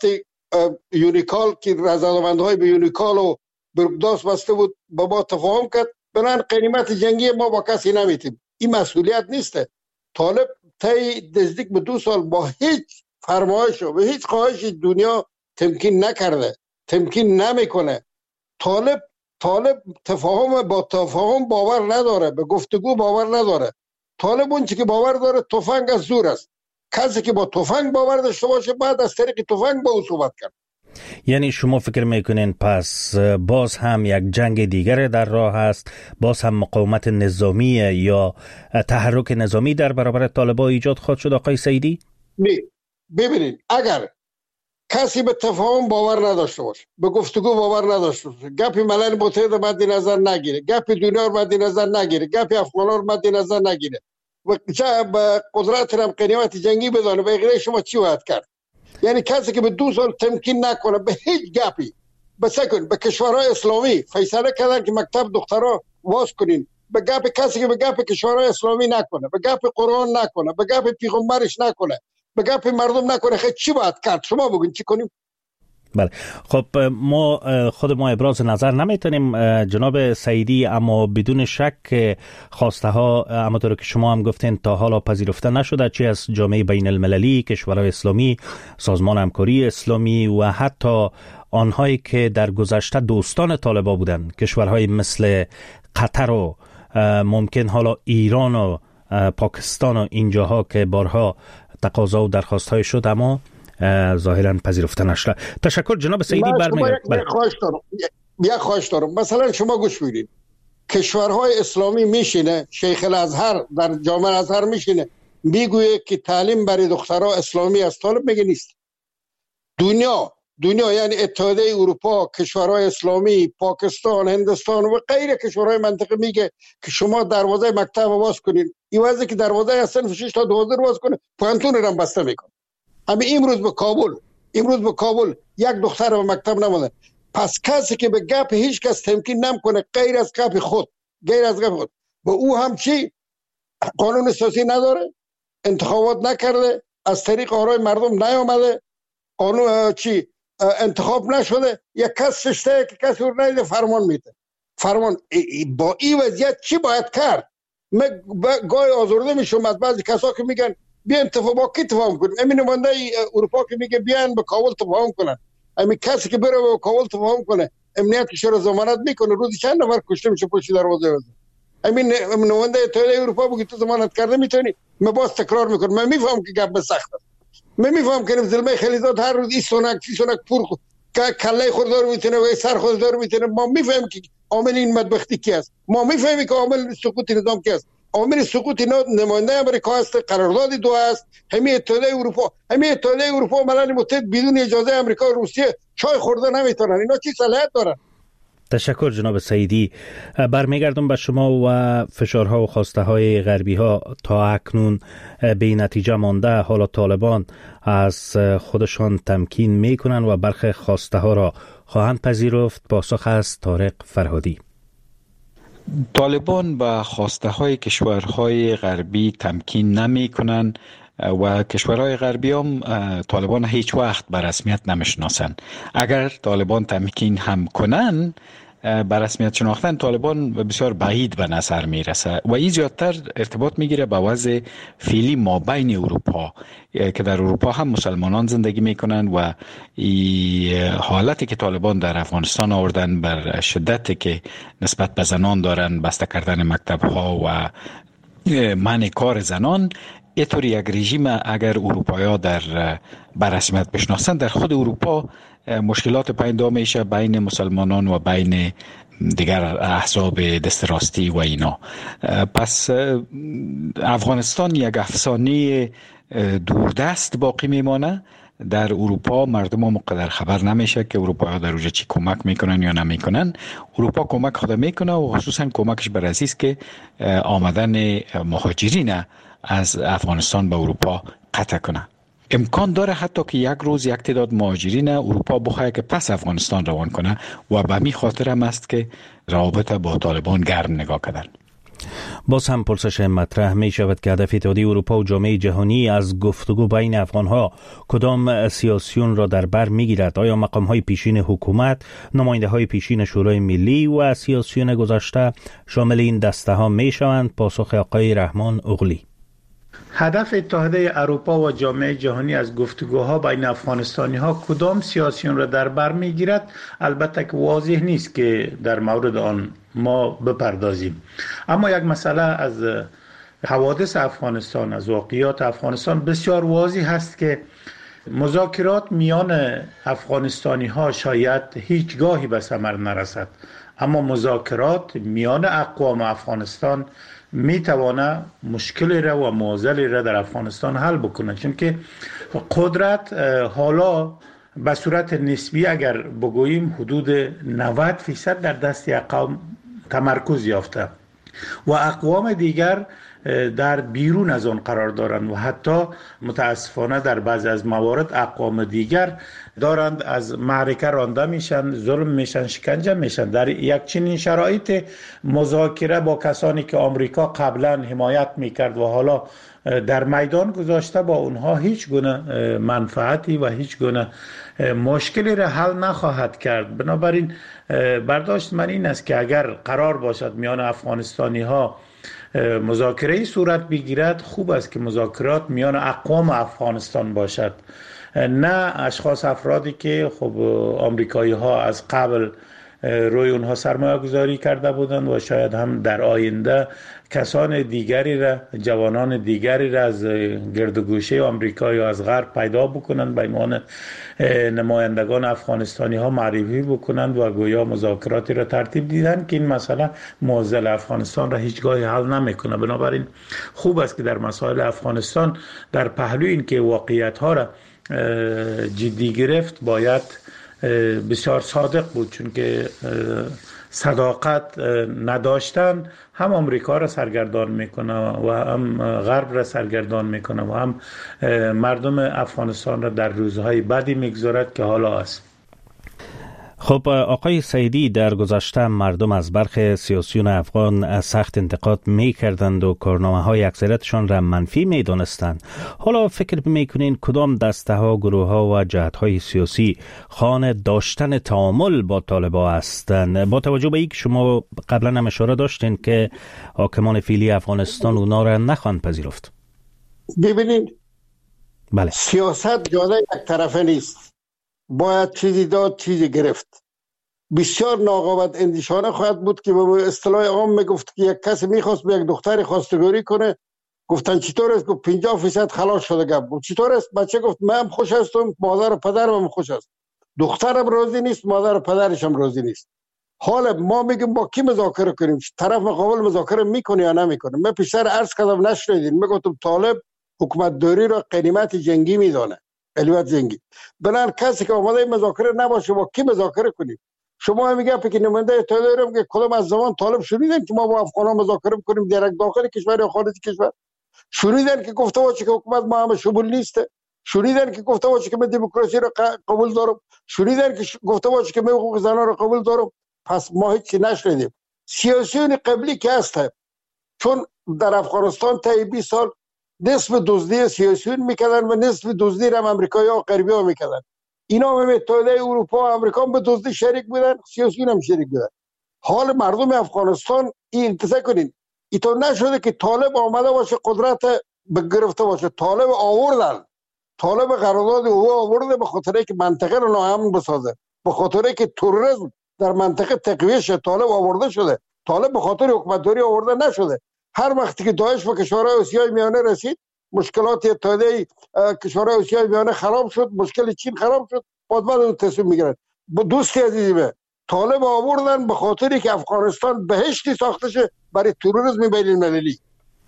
یونیکال که رضامندهای به یونیکال و برگداس بسته بود با ما تفاهم کرد. بنان قنیمت جنگی ما با کسی نمیتیم. این مسئولیت نیسته. طالب طی نزدیک به دو سال با هیچ فرمایش و به هیچ خواهش دنیا تمکین نکرده، تمکین نمیکنه. طالب طالب تفاهم با تفاهم باور نداره، به گفتگو باور نداره. طالب اون چی که باور داره تفنگ از زور است. کسی که با تفنگ باور داشته باشه بعد از طریق تفنگ با او صحبت کرد. یعنی شما فکر میکنین پس باز هم یک جنگ دیگر در راه است، باز هم مقاومت نظامی یا تحرک نظامی در برابر طالبان ایجاد خواهد شد آقای سعیدی؟ نه، ببینید اگر کسی به تفاهم باور نداشته باشه، به گفتگو باور نداشته باشه، گپ ملل متحد مد نظر نگیره، گپ دنیا رو مد نظر نگیره، گپ افغانان رو مد نظر نگیره و چه به قدرت هم قنیمت جنگی بدانه، به غیر شما چی باید کرد؟ یعنی کسی که به دو سال تمکین نکنه به هیچ گپی بسکن به کشورهای اسلامی فیصله کردن که مکتب دخترها واس کنین، به گپ کسی که به گپ کشورهای اسلامی نکنه، به گپ قرآن نکنه، به گپ پیغمبرش نکنه، به گپ مردم نکنه، خیلی چی باید کرد؟ شما بگین چی کنیم؟ بله خب ما خود ما ابراز نظر نمیتونیم جناب سعیدی، اما بدون شک خواسته ها همونطور که شما هم گفتین تا حالا پذیرفته نشده، چه از جامعه بین المللی، کشورهای اسلامی، سازمان همکاری اسلامی و حتی آنهایی که در گذشته دوستان طالبان بودند، کشورهای مثل قطر و ممکن حالا ایران و پاکستان و اینجاها که بارها تقاضا و درخواست های شد اما ظاهرا پذیرفته نشده. تشکر جناب سعیدی. برمیگردم یک خواهش دارم یک خواهش دارم مثلا شما گوش بدید، کشورهای اسلامی میشینه، شیخ الازهر در جامعه الازهر میشینه میگویه که تعلیم برای دخترها اسلامی است، طالب میگه نیست. دنیا دنیا یعنی اتحادیه اروپا، کشورهای اسلامی، پاکستان، هندوستان و غیره کشورهای منطقه میگه که شما دروازه مکتب باز کنید، این وضعی که دروازه از صنف شش تا دوازده باز کنه پانتون رو بسته میکنه. همین امروز به کابل امروز به کابل یک دختر به مکتب نمونده. پس کسی که به گپ هیچ کس تمکین نمیکنه غیر از گپ خود غیر از گپ خود به او هم چی قانون اساسی نداره، انتخابات نکرده، از طریق آرای مردم نیامده، قانون چی انتخاب نشده، یک کس ششته که کسی رو نیده فرمان میده. فرمان با این وضعیت چی باید کرد؟ من گاهی آزرده میشم از بعضی کسا که میگن بیاین تفاهم با کی تفاهم کنیم. امین نماینده اروپا که میگه بیاین به کابل تفاهم کنن، همین کسی که بره به کابل تفاهم کنه امنیتش رو ضمانت میکنه روزی چند نفر کشته میشه پشت دروازه وزن. همین نماینده اتحادیه اروپا بگه تو ضمانت کرده میتونی. من باز تکرار میکنم، من میفهم که گپ سخت است، من میفهم که زلمه خلیزات هر روز این سونک سی سونک پور کله خوددار میتونه و سر خوددار میتونه. ما میفهمیم که عامل این بدبختی کی است، ما میفهمیم که عامل سقوط نظام کی است. عامل سقوط نماینده امریکا است، قرارداد دو است، همین اتحادیه اروپا، همین اتحادیه اروپا و ملل متحد بدون اجازه امریکا و روسیه چای خورده نمیتونن. اینا چی صلاحیت دارن؟ تشکر جناب سعیدی. برمیگردم به شما و فشارها و خواسته های غربی ها تا اکنون به نتیجه مانده. حالا طالبان از خودشان تمکین میکنن و برخی خواسته ها را خواهند پذیرفت. پاسخ از طارق فرهادی. طالبان به خواسته های کشورهای غربی تمکین نمی کنن و کشورهای غربی هم طالبان هیچ وقت به رسمیت نمیشناسن. اگر طالبان تمکین هم کنن به رسمیت شناختن طالبان بسیار بعید به نظر میرسه و این زیادتر ارتباط میگیره به وضع فعلی ما بین اروپا که در اروپا هم مسلمانان زندگی میکنن و این حالتی که طالبان در افغانستان آوردن بر شدتی که نسبت به زنان دارن، بسته کردن مکتب ها و منع کار زنان، اینطور یک رژیم اگر اروپایی در بررسمیت بشناسن در خود اروپا مشکلات پیدا میشه بین مسلمانان و بین دیگر احزاب دست راستی و اینا. پس افغانستان یک افسانه دوردست باقی میمانه. در اروپا مردم مقدر خبر نمیشه که اروپا در اونجا چی کمک میکنن یا نمیکنن. اروپا کمک خود میکنه و خصوصا کمکش بر عزیز که آمدن مهاجرین از افغانستان به اروپا قطع کنه. امکان داره حتی که یک روز یک تعداد مهاجرین اروپا بخواه که پس افغانستان روان کنه و به می خاطر هم است که روابط با طالبان گرم نگاه کردن. باز هم پرسش مطرح می شود که هدف اتحادیه اروپا و جامعه جهانی از گفتگو بین افغانها کدام سیاسیون را در بر می گیرد؟ آیا مقام های پیشین حکومت، نماینده های پیشین شورای ملی و سیاسیون گذشته شامل این دسته ها می شوند؟ پاسخ آقای رحمان اغلی. هدف اتحادیه اروپا و جامعه جهانی از گفتگوها بین افغانستانی ها کدام سیاسیون را در بر می گیرد البته که واضح نیست که در مورد آن ما بپردازیم. اما یک مسئله از حوادث افغانستان، از واقعیات افغانستان بسیار واضح هست که مذاکرات میان افغانستانی ها شاید هیچگاهی به ثمر نرسد، اما مذاکرات میان اقوام افغانستان می توانه مشکلی را و معضلی را در افغانستان حل بکنه، چون که قدرت حالا به صورت نسبی اگر بگوییم حدود نود فیصد در دست یک قوم تمرکز یافته. و اقوام دیگر در بیرون از آن قرار دارند و حتی متاسفانه در بعضی از موارد اقوام دیگر دارند از معرکه رانده میشن، ظلم میشن، شکنجه میشن. در یک چنین شرایط مذاکره با کسانی که آمریکا قبلا حمایت میکرد و حالا در میدان گذاشته، با اونها هیچ گونه منفعتی و هیچ گونه مشکلی را حل نخواهد کرد. بنابراین برداشت من این است که اگر قرار باشد میان افغانستانی ها مذاکره صورت بگیرد، خوب است که مذاکرات میان اقوام افغانستان باشد، نه اشخاص افرادی که خب آمریکایی ها از قبل روی اونها سرمایه گذاری کرده بودند و شاید هم در آینده کسان دیگری را، جوانان دیگری را از گردگوشه آمریکا یا از غرب پیدا بکنند، به عنوان نمایندگان افغانستانی ها معرفی بکنند و گویا مذاکراتی را ترتیب دیدن که این مسئله معضل افغانستان را هیچگاه حل نمیکنه. بنابراین خوب است که در مسائل افغانستان در پهلو این که واقعیت ها را جدی گرفت باید بسیار صادق بود، چون که صداقت نداشتن هم آمریکا را سرگردان میکنه و هم غرب را سرگردان میکنه و هم مردم افغانستان را در روزهای بدی میگذارد که حالا است. خب آقای سعیدی، در گذشته مردم از برخی سیاسیون افغان سخت انتقاد می کردند و کارنامه های اکثریتشان را منفی می دانستند. حالا فکر می کنین کدام دسته ها، گروه ها و جهت های سیاسی خواهان داشتن تعامل با طالبان هستند، با توجه به اینکه شما قبلا هم اشاره داشتین که حاکمان فعلی افغانستان اونا را نخواهند پذیرفت؟ ببینید، بله، سیاست جاده یک طرفه نیست، باید چیزی داد چیزی گرفت. بسیار ناقابت اندیشانه خواهد بود که به اصطلاح عام میگفت که یک کسی میخواست به یک دختر خواستگاری کنه، گفتن چطور است؟ گفت پنجاه فیصد خلاص شده. گفت چطور است؟ بچه گفت من خوش هستم، مادر و پدرم خوش است. دخترم راضی نیست، مادر و پدرش هم راضی نیست. حالا ما میگیم با کی مذاکره کنیم؟ طرف مقابل مذاکره میکنه یا نمیکنه؟ من پیشتر عرض کردم نشنیدین، میگفتم طالب حکومت داری را قنیمت جنگی میدانه، قنیمت جنگی. بنان کسی که آماده مذاکره نباشه با کی مذاکره کنیم؟ شما میگه که نماینده طالب که کدام از زمان طالب شنیدن که ما با افغانان مذاکره کنیم در داخل کشور یا خارج کشور؟ شنیدن که گفته باشه که حکومت ما هم شمول نیسته؟ شنیدن که گفته باشه که من دموکراسی را قبول دارم؟ شنیدن که گفته باشه که من حقوق زنان را قبول دارم؟ پس ما هیچ نشنیدیم. سیاسیون قبلی که هست، چون در افغانستان تا بیست سال نصف دزدی سیاسیون میکردن و نصف دزدی را امریکایی ها و غربی ها میکردن. اینا هم متحده اروپا و امریکا به دزدی شریک بودن، سیاسیون هم شریک بودن. حال مردم افغانستان این انتظار کنین، ایتو نشده که طالب آمده باشه قدرت بگرفته باشه. طالب آوردن، طالب قرارداد او آورده به خاطر که منطقه رو ناامن بسازه، به خاطر که تروریسم در منطقه تقویه شه. طالب آورده شده، طالب به خاطر حکومتداری آورده نشده. هر وقتی که داعش به کشورهای آسیای میانه رسید، مشکلات اتحادیه کشورهای آسیای میانه خراب شد، مشکل چین خراب شد، بعد بعد تصمیم میگیرن. با دوستی عزیزی طالب آوردن به خاطری که افغانستان بهشتی ساخته شه برای تروریسم بین المللی.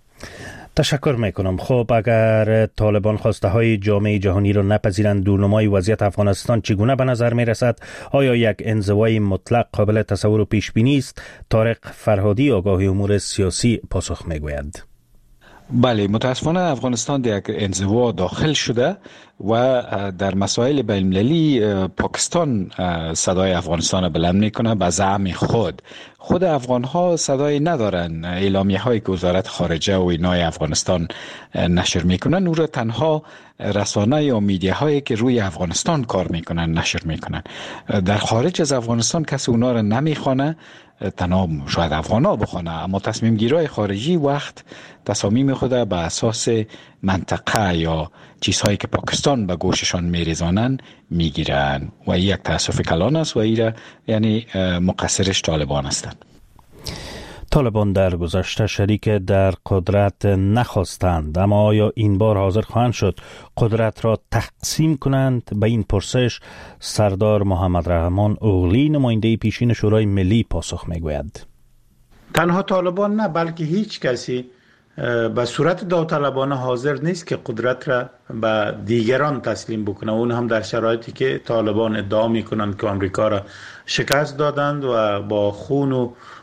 تشکر میکنم. خب اگر طالبان خواسته های جامعه جهانی را نپذیرند، دورنمای وضعیت افغانستان چگونه به نظر میرسد؟ آیا یک انزوای مطلق قابل تصور و پیش بینی است؟ طارق فرهادی، آگاه امور سیاسی، پاسخ میگوید. بله، متاسفانه افغانستان در یک انزوا داخل شده و در مسائل بین المللی پاکستان صدای افغانستان را بلند میکنه به زعم خود. خود افغان ها صدای ندارن. اعلامیه های که وزارت خارجه و اینای افغانستان نشر میکنن او را تنها رسانه یا میدیه هایی که روی افغانستان کار میکنن نشر میکنن. در خارج از افغانستان کسی اونا را نمیخوانه، تنها شاید افغان ها بخوانه، اما تصمیم گیرای خارجی وقت تصامیم خود به اساس منطقه یا چیزهایی که پاکستان به گوششان میریزانن میگیرن و این یک تاسف کلان است و این یعنی مقصرش طالبان هستند. طالبان در گذشته شریک در قدرت نخواستند، اما آیا این بار حاضر خواهند شد قدرت را تقسیم کنند؟ به این پرسش سردار محمد رحمان اوغلی، نماینده پیشین شورای ملی، پاسخ میگوید. تنها طالبان نه، بلکه هیچ کسی به صورت داوطلبانه حاضر نیست که قدرت را به دیگران تسلیم بکنه، اون هم در شرایطی که طالبان ادعا میکنند که آمریکا را شکست دادند و با خون و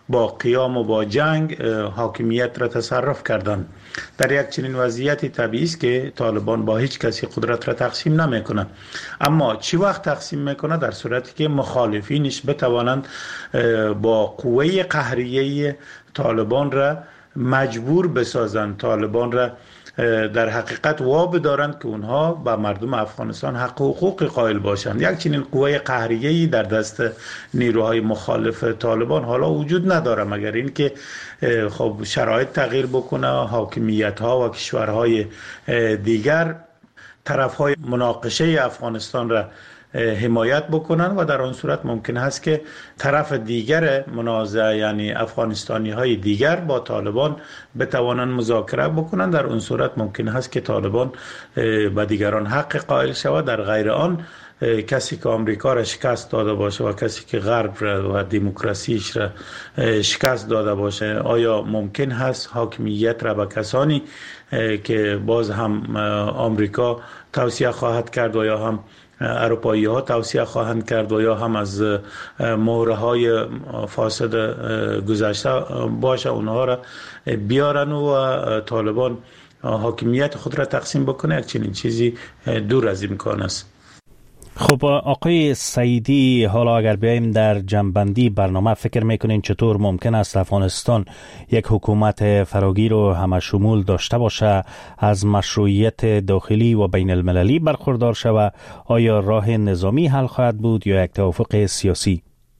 با قیام و با جنگ حاکمیت را تصرف کردند. در یک چنین وضعیتی طبیعی است که طالبان با هیچ کسی قدرت را تقسیم نمیکنه. اما چی وقت تقسیم میکنه؟ در صورتی که مخالفینش بتوانند با قوه قهریه طالبان را مجبور بسازند، طالبان را در حقیقت واب دارند که اونها به مردم افغانستان حق و حقوق قائل باشند. یک چنین قوه قهریه‌ای در دست نیروهای مخالف طالبان حالا وجود نداره، مگر اینکه خب شرایط تغییر بکنه، حاکمیت ها و کشورهای دیگر طرفهای مناقشه افغانستان را حمایت بکنن و در آن صورت ممکن است که طرف دیگر منازعه یعنی افغانستانی های دیگر با طالبان بتوانند مذاکره بکنن. در آن صورت ممکن است که طالبان به دیگران حق قائل شود. در غیر آن کسی که آمریکا را شکست داده باشه و کسی که غرب را و دموکراسیش را شکست داده باشه، آیا ممکن هست حاکمیت را به کسانی که باز هم آمریکا توصیه خواهد کرد و یا هم اروپایی ها توصیه خواهند کرد و یا هم از مهره های فاسد گذشته باشه اونها را بیارن و طالبان حاکمیت خود را تقسیم بکنه؟ یک چنین چیزی دور از امکان است. خب آقای سعیدی، حالا اگر بیاییم در جنبندی برنامه، فکر میکنین چطور ممکن است افغانستان یک حکومت فراگیر و همه شمول داشته باشه، از مشروعیت داخلی و بین المللی برخوردار شود؟ آیا راه نظامی حل خواهد بود یا یک توافق سیاسی؟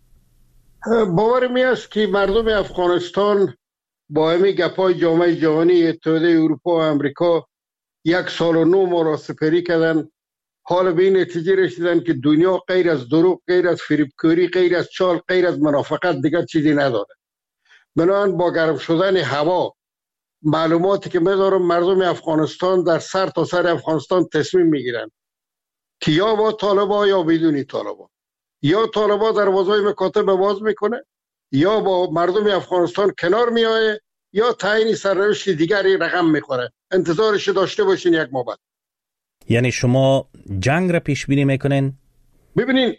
باور می است که مردم افغانستان با همین گپای جامعه جهانی، اتحادیه اروپا و امریکا یک سال و نو ما را سپری کردن، حالا به این نتیجه رسیدن که دنیا غیر از دروغ، غیر از فریبکاری، غیر از چال، غیر از منافقت دیگر چیزی نداره. بنابراین با گرم شدن هوا، معلوماتی که می‌دارم، مردم افغانستان در سر تا سر افغانستان تصمیم میگیرن که یا با طالبان یا بدون طالبان، یا طالبان دروازهای مکاتب باز میکنه یا با مردم افغانستان کنار میایه یا تعیین سرنوشت دیگری رقم میخوره. انتظارش داشته باشین یک ما بعد. یعنی شما جنگ را پیش بینی میکنین؟ ببینین،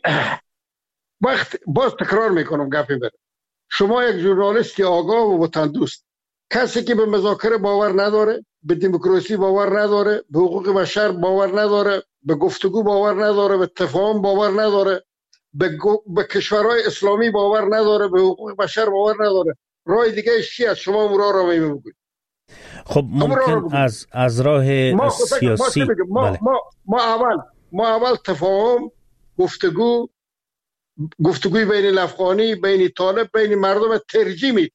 وقت باز تکرار میکنم گپی بره، شما یک ژورنالیست آگاه و وطندوست، کسی که به مذاکره باور نداره، به دموکراسی باور نداره، به حقوق بشر باور نداره، به گفتگو باور نداره، به تفاهم باور نداره، به, به کشورهای اسلامی باور نداره، به حقوق بشر باور نداره، راه دیگه چی است؟ شما مرا را میگید. خب ممکن از از راه ما سیاسی ما, ما, بله. ما, ما اول ما اول تفاهم، گفتگو گفتگوی بین الافغانی، بین طالب، بین مردم ترجیح میدیم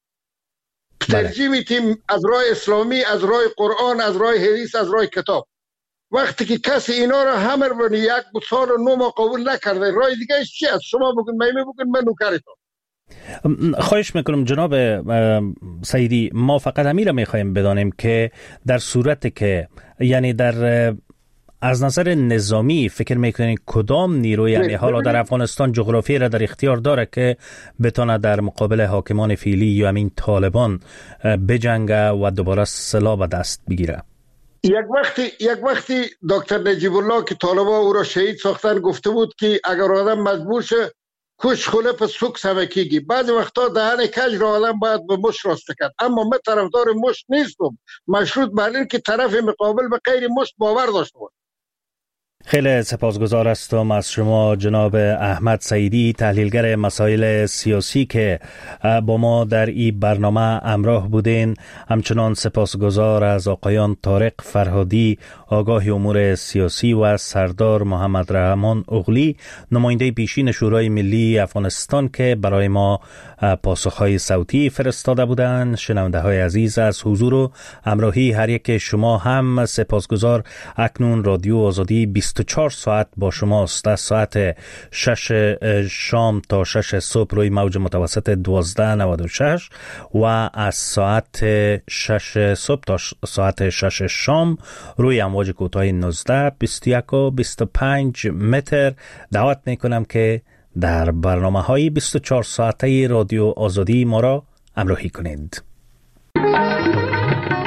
ترجیح میدیم از راه اسلامی، از راه قرآن، از راه حدیث، از راه کتاب. وقتی که کسی اینا را همه رو یک سال و نو ما قبول نکرده، راه دیگه چی است؟ شما بگین، من بگین، من نوکرتون. خواهش میکنم جناب سعیدی، ما فقط همین را میخوایم بدانیم که در صورت که یعنی در از نظر نظامی فکر میکنید کدام نیروی یعنی حالا در افغانستان جغرافی را در اختیار داره که بتونه در مقابل حاکمان فعلی یا همین طالبان بجنگه و دوباره سلاح به دست بگیره؟ یک وقتی یک وقتی دکتر نجیب الله که طالبان او را شهید ساختن گفته بود که اگر آدم مجبور شه کش خله پس سوک سمکیگی. بعضی وقتا دهن کج را آدم باید به مش راسته کرد، اما من طرفدار مش نیستم، مشروط بر این که طرف مقابل به غیر مش باور داشته باشه. خیلی سپاسگزار هستم از شما جناب احمد سعیدی، تحلیلگر مسائل سیاسی که با ما در این برنامه همراه بودین. همچنان سپاسگزار از آقایان طارق فرهادی، آگاه امور سیاسی، و سردار محمد رحمان اغلی، نماینده پیشین شورای ملی افغانستان که برای ما پاسخهای صوتی فرستاده بودند. شنونده های عزیز، از حضور و همراهی هر یک شما هم سپاسگزار. اکنون رادیو آزادی بیست و چهار ساعت با شماست، از ساعت شش شام تا شش صبح روی موج متوسط دوازده نود و شش و از ساعت شش صبح تا ساعت شش شام روی امواج کوتاه نوزده، بیست و یک و بیست و پنج متر. دعوت میکنم که در برنامه های بیست و چهار ساعته رادیو آزادی ما را همراهی کنید.